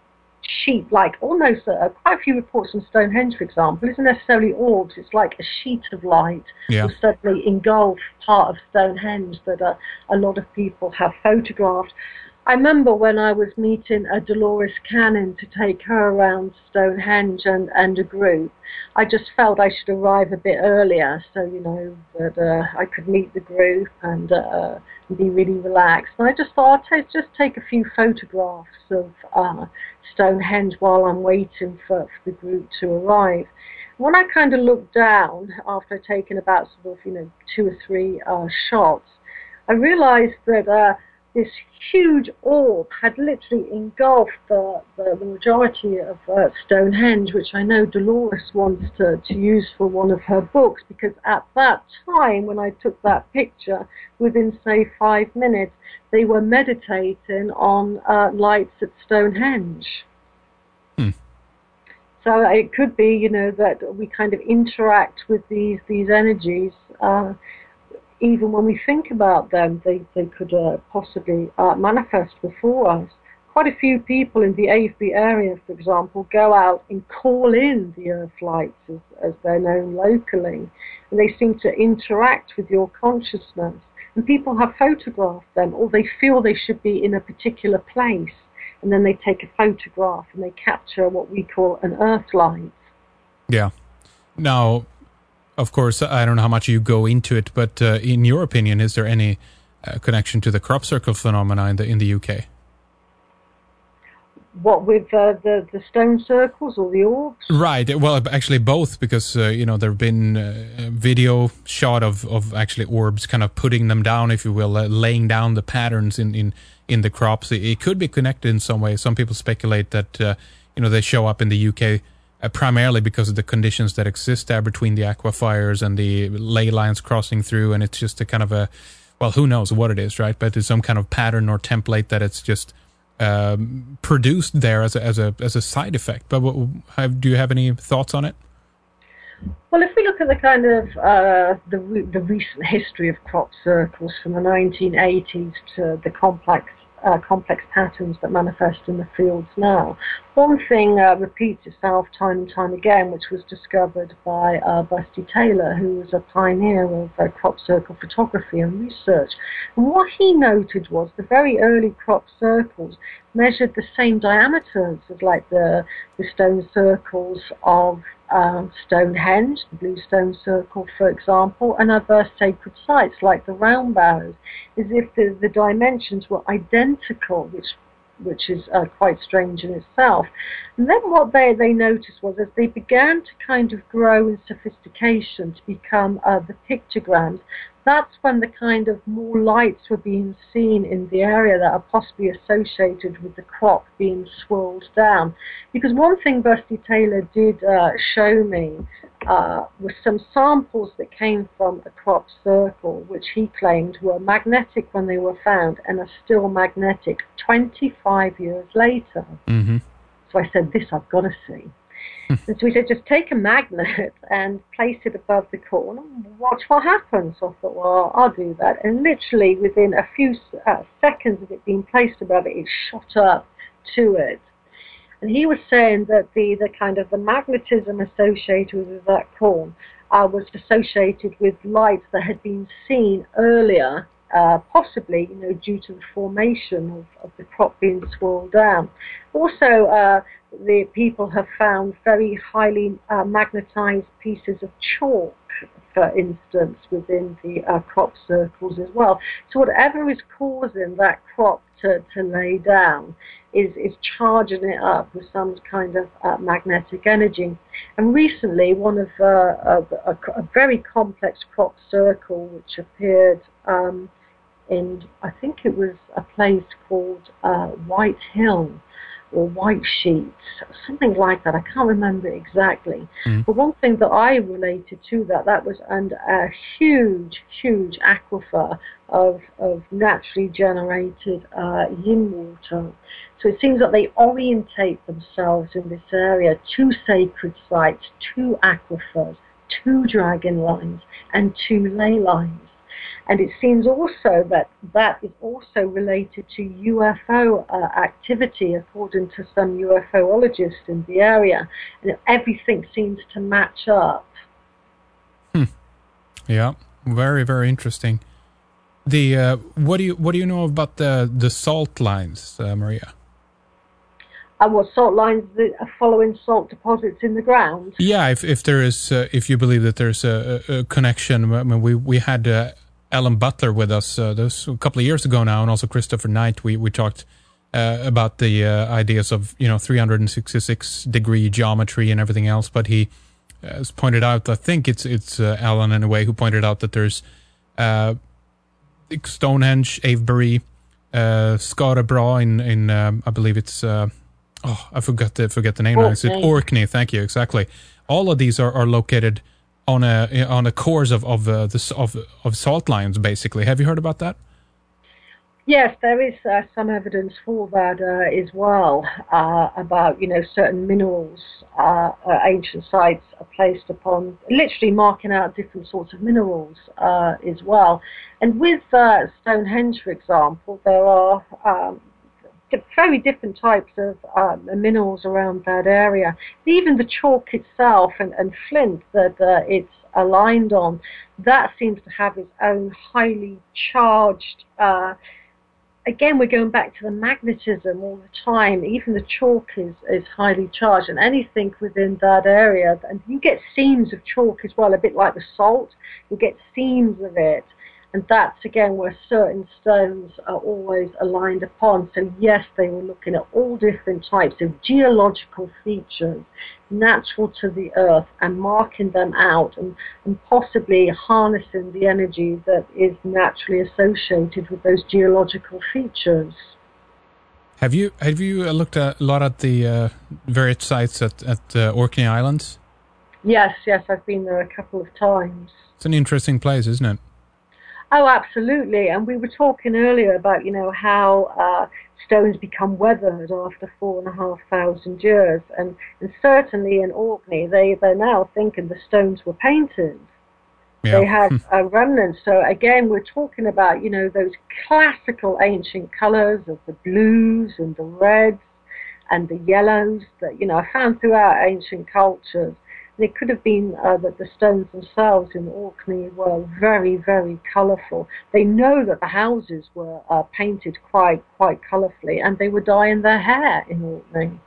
sheet, like almost quite a few reports from Stonehenge, for example, isn't necessarily orbs. It's like a sheet of light will suddenly engulf part of Stonehenge that a lot of people have photographed. I remember when I was meeting Dolores Cannon to take her around Stonehenge and a group, I just felt I should arrive a bit earlier so, that I could meet the group and be really relaxed. And I just thought I'd just take a few photographs of Stonehenge while I'm waiting for the group to arrive. When I kind of looked down after taking about sort of, 2 or 3 shots, I realized that this huge orb had literally engulfed the majority of Stonehenge, which I know Dolores wants to use for one of her books, because at that time, when I took that picture, within, say, 5 minutes, they were meditating on lights at Stonehenge. So it could be, that we kind of interact with these energies. Even when we think about them, they could possibly manifest before us. Quite a few people in the Avebury area, for example, go out and call in the earth lights, as they're known locally, and they seem to interact with your consciousness. And people have photographed them, or they feel they should be in a particular place, and then they take a photograph and they capture what we call an earth light. Yeah. Now, of course, I don't know how much you go into it, but in your opinion, is there any connection to the crop circle phenomena in the UK? What, with the stone circles or the orbs? Right. Well, actually both, because there have been a video shot of actually orbs, kind of putting them down, if you will, laying down the patterns in the crops. It could be connected in some way. Some people speculate that they show up in the UK. Primarily because of the conditions that exist there between the aquifers and the ley lines crossing through, and it's just a kind of who knows what it is, right? But it's some kind of pattern or template that it's just produced there as a side effect. But do you have any thoughts on it? Well, if we look at the kind of the recent history of crop circles from the 1980s to the complex patterns that manifest in the fields now, one thing repeats itself time and time again, which was discovered by Busty Taylor, who was a pioneer of crop circle photography and research. And what he noted was the very early crop circles measured the same diameters as like the stone circles of Stonehenge, the Blue Stone Circle, for example, and other sacred sites like the Round Barrows, as if the dimensions were identical, which is quite strange in itself. And then what they noticed was, as they began to kind of grow in sophistication to become the pictograms, that's when the kind of more lights were being seen in the area that are possibly associated with the crop being swirled down. Because one thing Busty Taylor did show me was some samples that came from a crop circle, which he claimed were magnetic when they were found and are still magnetic 25 years later. Mm-hmm. So I said, this I've got to see. And so we said, just take a magnet and place it above the corn and watch what happens. So I thought, well, I'll do that. And literally within a few seconds of it being placed above it, it shot up to it. And he was saying that the kind of the magnetism associated with that corn was associated with lights that had been seen earlier, possibly, due to the formation of the crop being swirled down. Also, the people have found very highly magnetized pieces of chalk, for instance, within the crop circles as well. So whatever is causing that crop to lay down is charging it up with some kind of magnetic energy. And recently, one of a very complex crop circle, which appeared in, I think it was a place called White Hill, or White Sheets, something like that. I can't remember exactly. Mm. But one thing that I related to that was under a huge aquifer of naturally generated yin water. So it seems that they orientate themselves in this area to sacred sites, to aquifers, to dragon lines, and to ley lines. And it seems also that that is also related to UFO activity, according to some UFOologists in the area. And everything seems to match up. Yeah, very, very interesting. The what do you know about the salt lines, Maria? What salt lines are following salt deposits in the ground? Yeah, if there is, if you believe that there's a connection. I mean, we had Alan Butler with us this a couple of years ago now, and also Christopher Knight. We talked about the ideas of 366-degree geometry and everything else. But he has pointed out, I think it's Alan in a way, who pointed out that there's Stonehenge, Avebury, Skara in I believe it's I forget the name now. Is it Orkney? Thank you. Exactly. All of these are located on a cores of salt lines. Basically, have you heard about that? Yes, there is some evidence for that as well, about, certain minerals, ancient sites are placed upon, literally marking out different sorts of minerals as well. And with Stonehenge, for example, there are very different types of minerals around that area. Even the chalk itself and flint that it's aligned on, that seems to have its own highly charged again, we're going back to the magnetism all the time. Even the chalk is highly charged, and anything within that area, and you get seams of chalk as well, a bit like the salt. You get seams of it, and that's again where certain stones are always aligned upon. So yes, they were looking at all different types of geological features natural to the earth and marking them out and possibly harnessing the energy that is naturally associated with those geological features. Have you looked a lot at the various sites at Orkney Islands? Yes, I've been there a couple of times. It's an interesting place, isn't it? Oh, absolutely. And we were talking earlier about, how stones become weathered after 4,500 years. And certainly in Orkney, they're now thinking the stones were painted. Yeah. They have a remnant. So again, we're talking about, those classical ancient colors of the blues and the reds and the yellows that, I found throughout ancient cultures. It could have been that the stones themselves in Orkney were very, very colourful. They know that the houses were painted quite colourfully, and they were dyeing their hair in Orkney.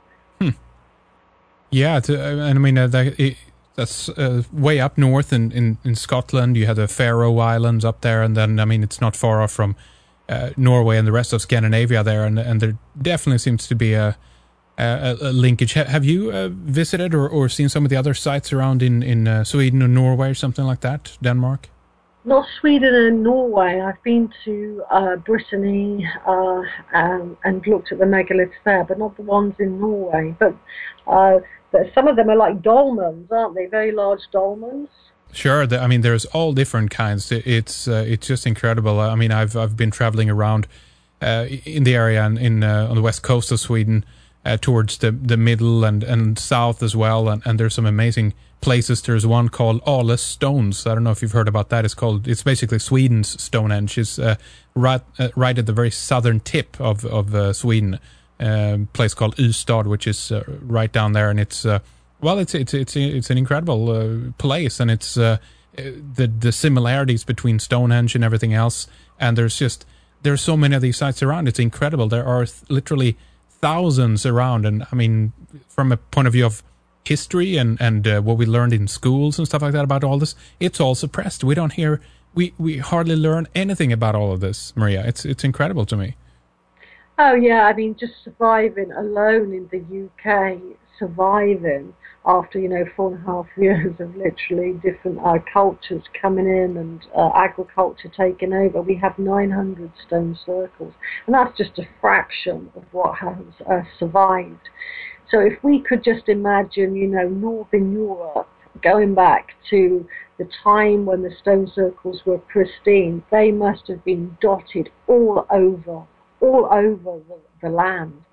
Yeah, and I mean that's way up north in Scotland. You have the Faroe Islands up there, and then I mean it's not far off from Norway and the rest of Scandinavia there, and there definitely seems to be a linkage. Have you visited or seen some of the other sites around in Sweden or Norway or something like that? Denmark? Not Sweden and Norway. I've been to Brittany and looked at the megaliths there, but not the ones in Norway. But some of them are like dolmens, aren't they? Very large dolmens. Sure. I mean, there's all different kinds. It's just incredible. I mean, I've been traveling around in the area and on the west coast of Sweden. Towards the middle and south as well, and there's some amazing places. There's one called Ale Stones. I don't know if you've heard about that. It's basically Sweden's Stonehenge. It's right at the very southern tip of Sweden. Place called Ystad, which is right down there, and it's an incredible place, and it's the similarities between Stonehenge and everything else. And there's so many of these sites around. It's incredible. There are literally thousands around, and I mean, from a point of view of history and what we learned in schools and stuff like that about all this, it's all suppressed. We don't hear, we hardly learn anything about all of this, Maria. It's incredible to me. Oh yeah, I mean, just surviving alone in the UK, surviving after 4.5 years of literally different cultures coming in and agriculture taking over. We have 900 stone circles, and that's just a fraction of what has survived. So if we could just imagine, Northern Europe going back to the time when the stone circles were pristine, they must have been dotted all over the land.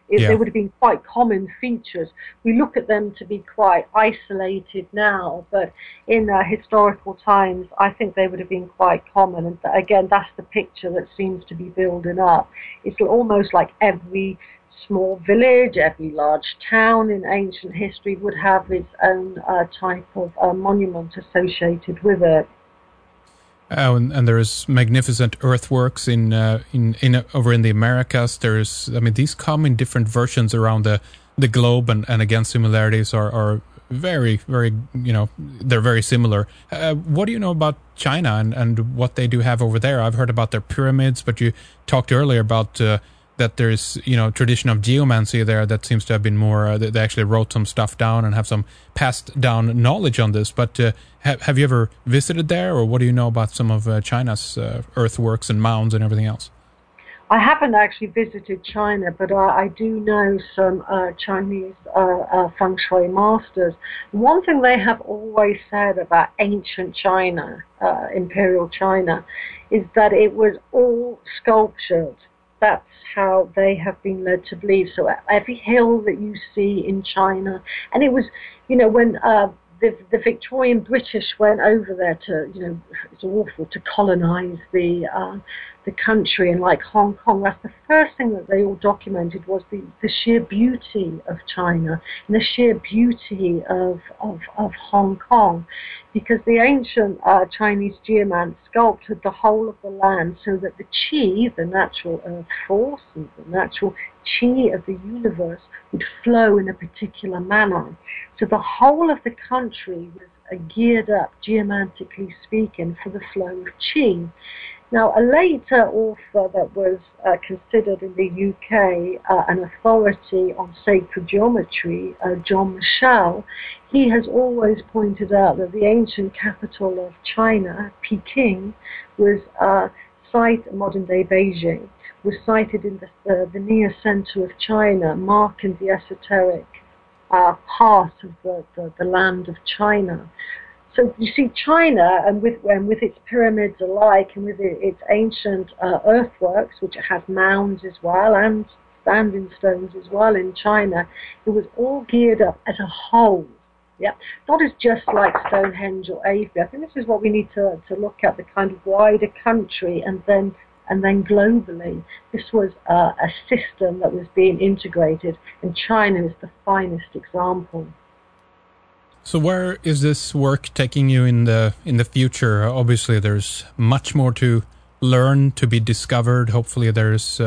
They would have been quite common features. We look at them to be quite isolated now, but in historical times, I think they would have been quite common. And again, that's the picture that seems to be building up. It's almost like every small village, every large town in ancient history would have its own type of monument associated with it. Oh, and there's magnificent earthworks in over in the Americas. These come in different versions around the globe, and again, similarities are very, very, they're very similar. What do you know about China and what they do have over there? I've heard about their pyramids, but you talked earlier about that there's, tradition of geomancy there that seems to have been more, they actually wrote some stuff down and have some passed down knowledge on this. But have you ever visited there, or what do you know about some of China's earthworks and mounds and everything else? I haven't actually visited China, but I do know some Chinese feng shui masters. One thing they have always said about ancient China, imperial China, is that it was all sculptured. That's how they have been led to believe. So every hill that you see in China, and it was, when the Victorian British went over there to, it's awful, to colonize the country, and like Hong Kong, that's the first thing that they all documented was the sheer beauty of China and the sheer beauty of Hong Kong, because the ancient Chinese geomants sculpted the whole of the land so that the qi, the natural earth force, and the natural qi of the universe would flow in a particular manner. So the whole of the country was geared up, geomantically speaking, for the flow of qi. Now, a later author that was considered in the UK an authority on sacred geometry, John Michel, he has always pointed out that the ancient capital of China, Peking, was modern-day Beijing, was sited in the near center of China, marking the esoteric part of the land of China. So you see China, and with its pyramids alike, and with its ancient earthworks, which has mounds as well, and standing stones as well in China, it was all geared up as a whole. Yeah, not as just like Stonehenge or Avebury. I think this is what we need to look at, the kind of wider country, and then globally. This was a system that was being integrated, and China is the finest example. So where is this work taking you in the future? Obviously, there's much more to learn, to be discovered. Hopefully, there's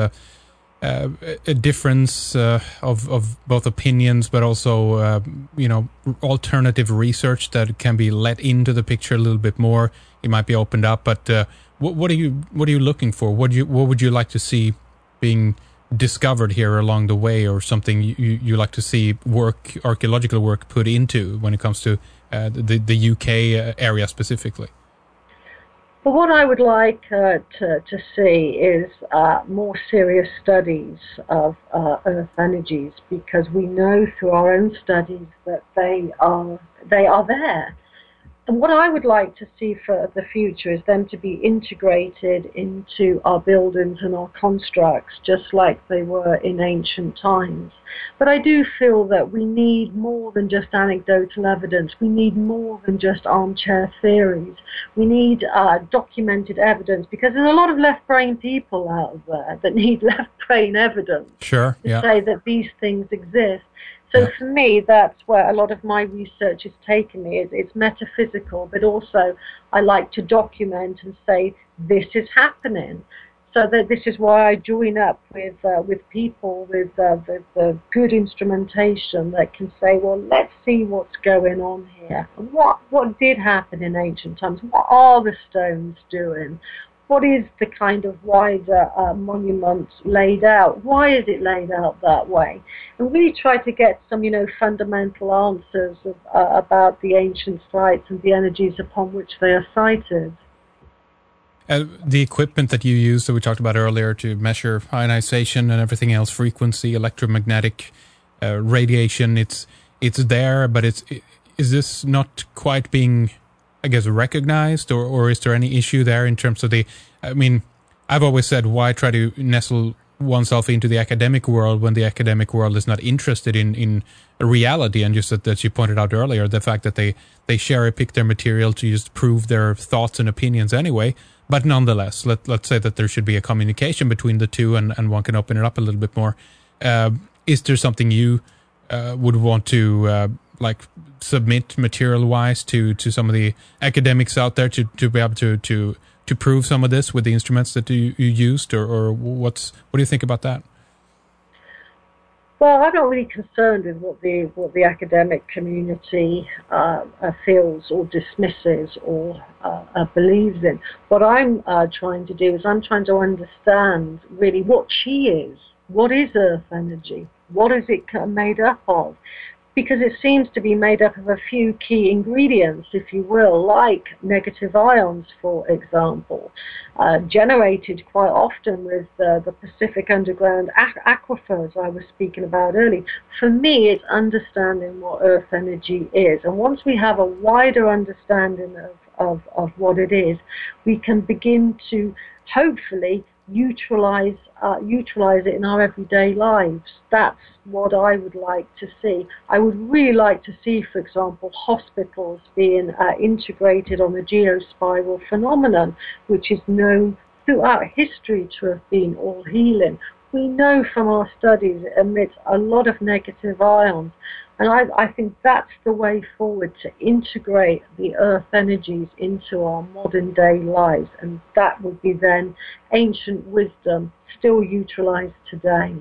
a difference of both opinions, but also alternative research that can be let into the picture a little bit more. It might be opened up. But what are you looking for? What would you like to see being discovered here along the way, or something you like to see archaeological work put into when it comes to the UK area specifically? Well, what I would like to see is more serious studies of Earth energies, because we know through our own studies that they are there. And what I would like to see for the future is them to be integrated into our buildings and our constructs, just like they were in ancient times. But I do feel that we need more than just anecdotal evidence. We need more than just armchair theories. We need documented evidence, because there's a lot of left-brain people out there that need left-brain evidence to say that these things exist. So for me, that's where a lot of my research has taken me. It's metaphysical, but also I like to document and say, this is happening. So that this is why I join up with people with the good instrumentation that can say, well, let's see what's going on here. What did happen in ancient times? What are the stones doing? What is the kind of wider monument laid out? Why is it laid out that way? And really try to get some, fundamental answers about the ancient sites and the energies upon which they are sited. The equipment that you use that we talked about earlier to measure ionization and everything else, frequency, electromagnetic radiation, it's there, but is this not quite being, I guess, recognized, or is there any issue there in terms of I've always said, why try to nestle oneself into the academic world when the academic world is not interested in reality. And just that you pointed out earlier, the fact that they cherry pick their material to just prove their thoughts and opinions anyway. But nonetheless, let's say that there should be a communication between the two, and one can open it up a little bit more. Is there something you would want to submit material-wise to some of the academics out there to be able to prove some of this with the instruments that you used, or what do you think about that? Well, I'm not really concerned with what the academic community feels or dismisses or believes in. What I'm trying to do is I'm trying to understand really what chi is. What is earth energy? What is it made up of? Because it seems to be made up of a few key ingredients, if you will, like negative ions, for example, generated quite often with the Pacific underground aquifers I was speaking about earlier. For me, it's understanding what earth energy is. And once we have a wider understanding of what it is, we can begin to hopefully utilize it in our everyday lives. That's what I would like to see. I would really like to see, for example, hospitals being integrated on the geospiral phenomenon, which is known throughout history to have been all healing. We know from our studies it emits a lot of negative ions, and I think that's the way forward, to integrate the earth energies into our modern day lives, and that would be then ancient wisdom still utilized today.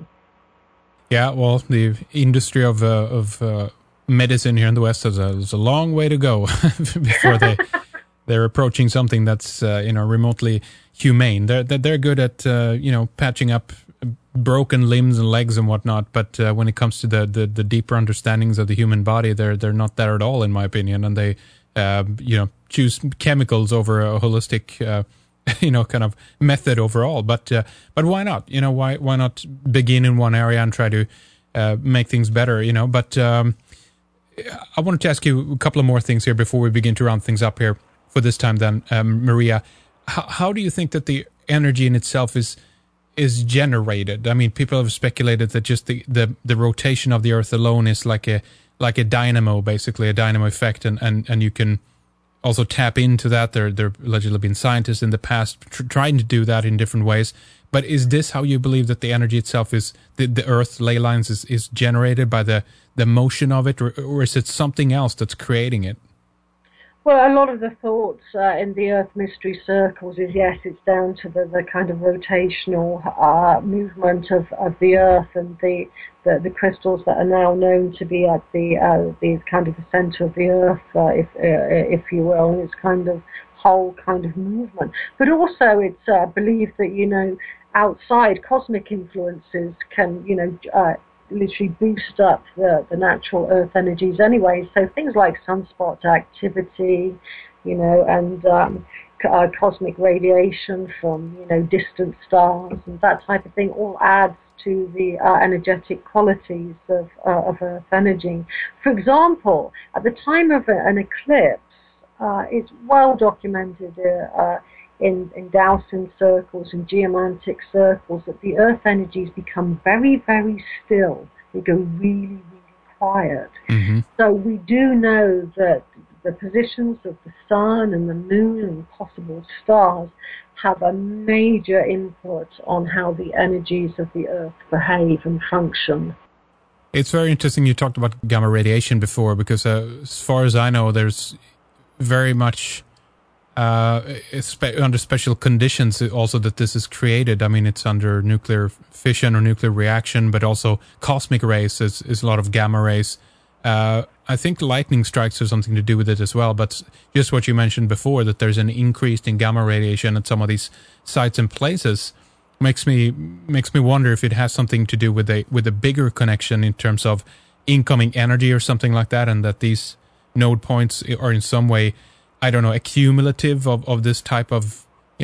Yeah, well, the industry of medicine here in the West has a long way to go before they're approaching something that's remotely humane. They're good at patching up broken limbs and legs and whatnot, but when it comes to the deeper understandings of the human body, they're not there at all, in my opinion. And they choose chemicals over a holistic kind of method overall. But why not? Why not begin in one area and try to make things better? But I wanted to ask you a couple of more things here before we begin to round things up here for this time. Then, Maria, how do you think that the energy in itself is generated? I mean, people have speculated that just the rotation of the Earth alone is like a dynamo, basically a dynamo effect, and you can also tap into that. There allegedly been scientists in the past trying to do that in different ways. But is this how you believe that the energy itself is, the Earth ley lines is generated by the motion of it, or is it something else that's creating it? Well, a lot of the thoughts in the Earth mystery circles is, yes, it's down to the kind of rotational movement of the Earth and the crystals that are now known to be at the kind of the center of the Earth, if you will, and its kind of whole kind of movement. But also, it's believed that outside cosmic influences can literally boost up the natural earth energies anyway. So things like sunspot activity, and cosmic radiation from, distant stars and that type of thing all adds to the energetic qualities of earth energy. For example, at the time of an eclipse, it's well documented in Dowsing circles and geomantic circles that the earth energies become very, very still. They go really, really quiet. Mm-hmm. So we do know that the positions of the sun and the moon and possible stars have a major input on how the energies of the earth behave and function. It's very interesting you talked about gamma radiation before, because as far as I know, there's very much under special conditions also that this is created. I mean, it's under nuclear fission or nuclear reaction, but also cosmic rays is a lot of gamma rays. I think lightning strikes have something to do with it as well, but just what you mentioned before, that there's an increase in gamma radiation at some of these sites and places, makes me wonder if it has something to do with a bigger connection in terms of incoming energy or something like that, and that these node points are in some way, I don't know, accumulative of this type of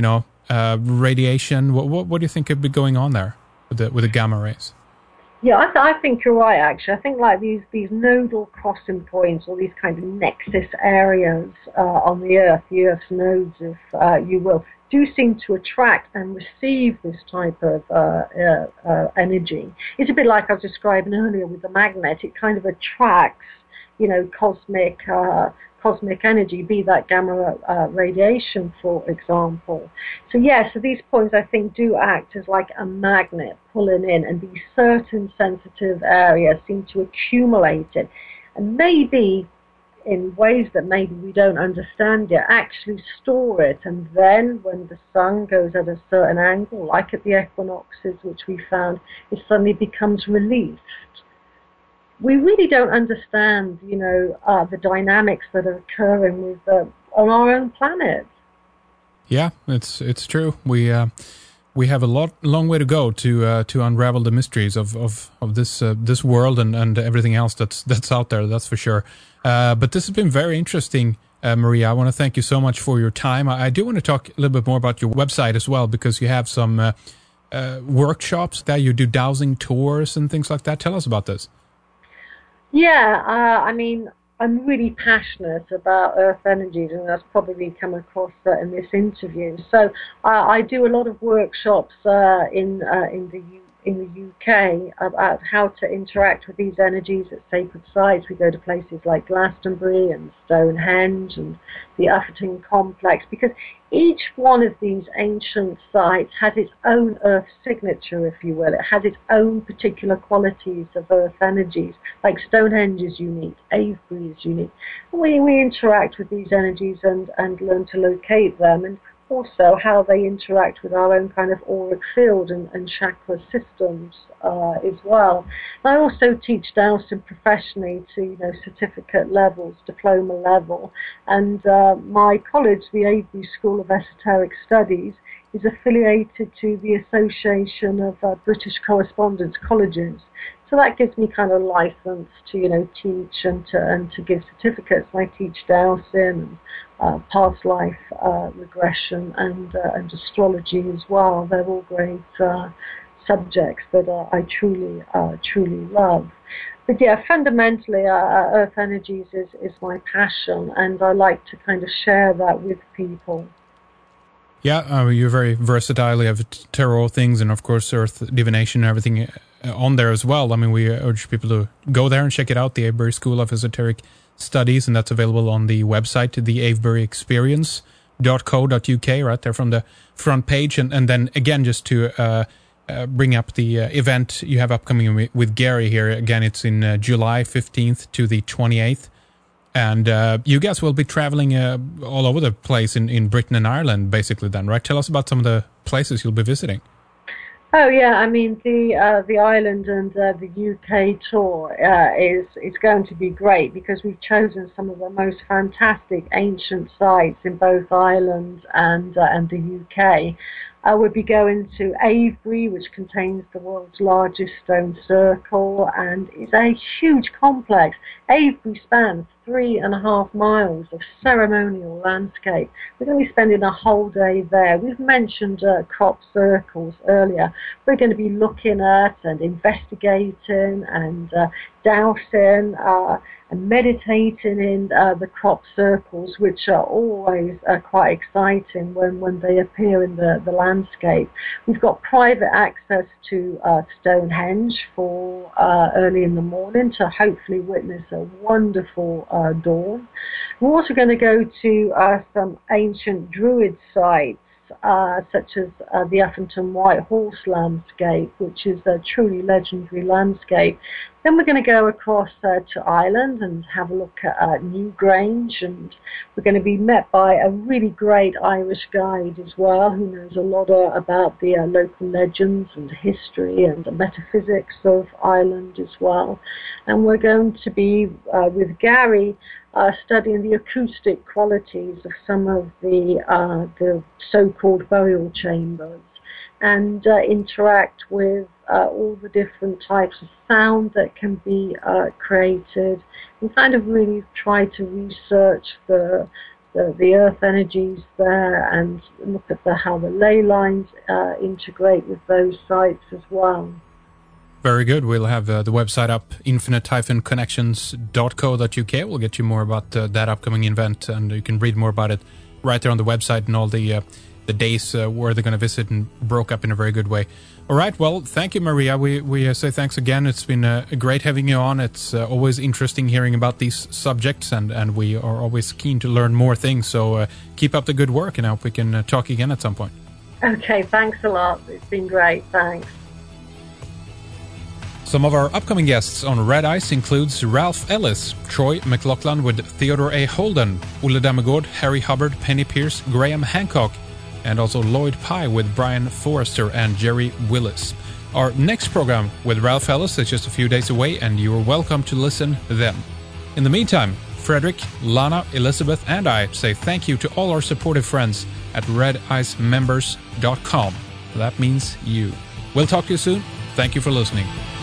radiation. What do you think could be going on there with the gamma rays? Yeah, I think you're right, actually. I think like these nodal crossing points, or these kind of nexus areas on the Earth's nodes, if you will, do seem to attract and receive this type of energy. It's a bit like I was describing earlier with the magnet. It kind of attracts, cosmic energy, be that gamma radiation, for example. So so these points, I think, do act as like a magnet pulling in, and these certain sensitive areas seem to accumulate it, and maybe in ways that maybe we don't understand yet, actually store it, and then when the sun goes at a certain angle, like at the equinoxes, which we found, it suddenly becomes released. We really don't understand, the dynamics that are occurring with on our own planet. Yeah, it's true. We have a long way to go to unravel the mysteries of this world and everything else that's out there. That's for sure. But this has been very interesting, Maria. I want to thank you so much for your time. I do want to talk a little bit more about your website as well, because you have some workshops that you do dowsing tours and things like that. Tell us about this. Yeah, I'm really passionate about earth energies, and that's probably come across in this interview. So I do a lot of workshops in the UK about how to interact with these energies at sacred sites. We go to places like Glastonbury and Stonehenge and the Uffington Complex, because each one of these ancient sites has its own earth signature, if you will. It has its own particular qualities of earth energies. Like Stonehenge is unique, Avebury is unique. We interact with these energies and learn to locate them, and also how they interact with our own kind of auric field and chakra systems as well. And I also teach dowsing professionally to certificate levels, diploma level, and my college, the Avebury School of Esoteric Studies, is affiliated to the Association of British Correspondence Colleges. So that gives me kind of license to teach and to give certificates. I teach dowsing and past life regression and astrology as well. They're all great subjects that I truly love. But fundamentally, earth energies is my passion, and I like to kind of share that with people. Yeah, you're very versatile. You have tarot things and, of course, earth divination and everything on there as well. We urge people to go there and check it out, the Avebury School of Esoteric Studies, and that's available on the website, theaveburyexperience.co.uk, right there from the front page. And then, again, just to bring up the event you have upcoming with Gary here. Again, it's in July 15th to the 28th. And you guys will be traveling all over the place in Britain and Ireland, basically then, right? Tell us about some of the places you'll be visiting. Oh yeah, the Ireland and the UK tour is going to be great, because we've chosen some of the most fantastic ancient sites in both Ireland and the UK. We'll be going to Avebury, which contains the world's largest stone circle, and it's a huge complex. Avebury spans 3.5 miles of ceremonial landscape. We're going to be spending a whole day there. We've mentioned crop circles earlier. We're going to be looking at and investigating and dowsing and meditating in the crop circles, which are always quite exciting when they appear in the landscape. We've got private access to Stonehenge for early in the morning to hopefully witness a wonderful dawn. We're also going to go to some ancient Druid sites, such as the Uffington White Horse landscape, which is a truly legendary landscape. Then we're going to go across to Ireland and have a look at Newgrange, and we're going to be met by a really great Irish guide as well, who knows a lot about the local legends and history and the metaphysics of Ireland as well. And we're going to be with Gary studying the acoustic qualities of some of the so-called burial chambers, and interact with all the different types of sound that can be created, and kind of really try to research the earth energies there and look at how the ley lines integrate with those sites as well. Very good. We'll have the website up, infinite-connections.co.uk. We'll get you more about that upcoming event, and you can read more about it right there on the website, and all the the days where they're going to visit and broke up in a very good way. All right, well, thank you, Maria. We say thanks again. It's been great having you on. It's always interesting hearing about these subjects, and we are always keen to learn more things. So keep up the good work, and I hope we can talk again at some point. Okay, thanks a lot. It's been great. Thanks. Some of our upcoming guests on Red Ice includes Ralph Ellis, Troy McLaughlin with Theodore A. Holden, Ole Dammegård, Harry Hubbard, Penny Pierce, Graham Hancock, and also Lloyd Pye with Brian Forrester and Jerry Willis. Our next program with Ralph Ellis is just a few days away, and you are welcome to listen then. In the meantime, Frederick, Lana, Elizabeth, and I say thank you to all our supportive friends at redicemembers.com. That means you. We'll talk to you soon. Thank you for listening.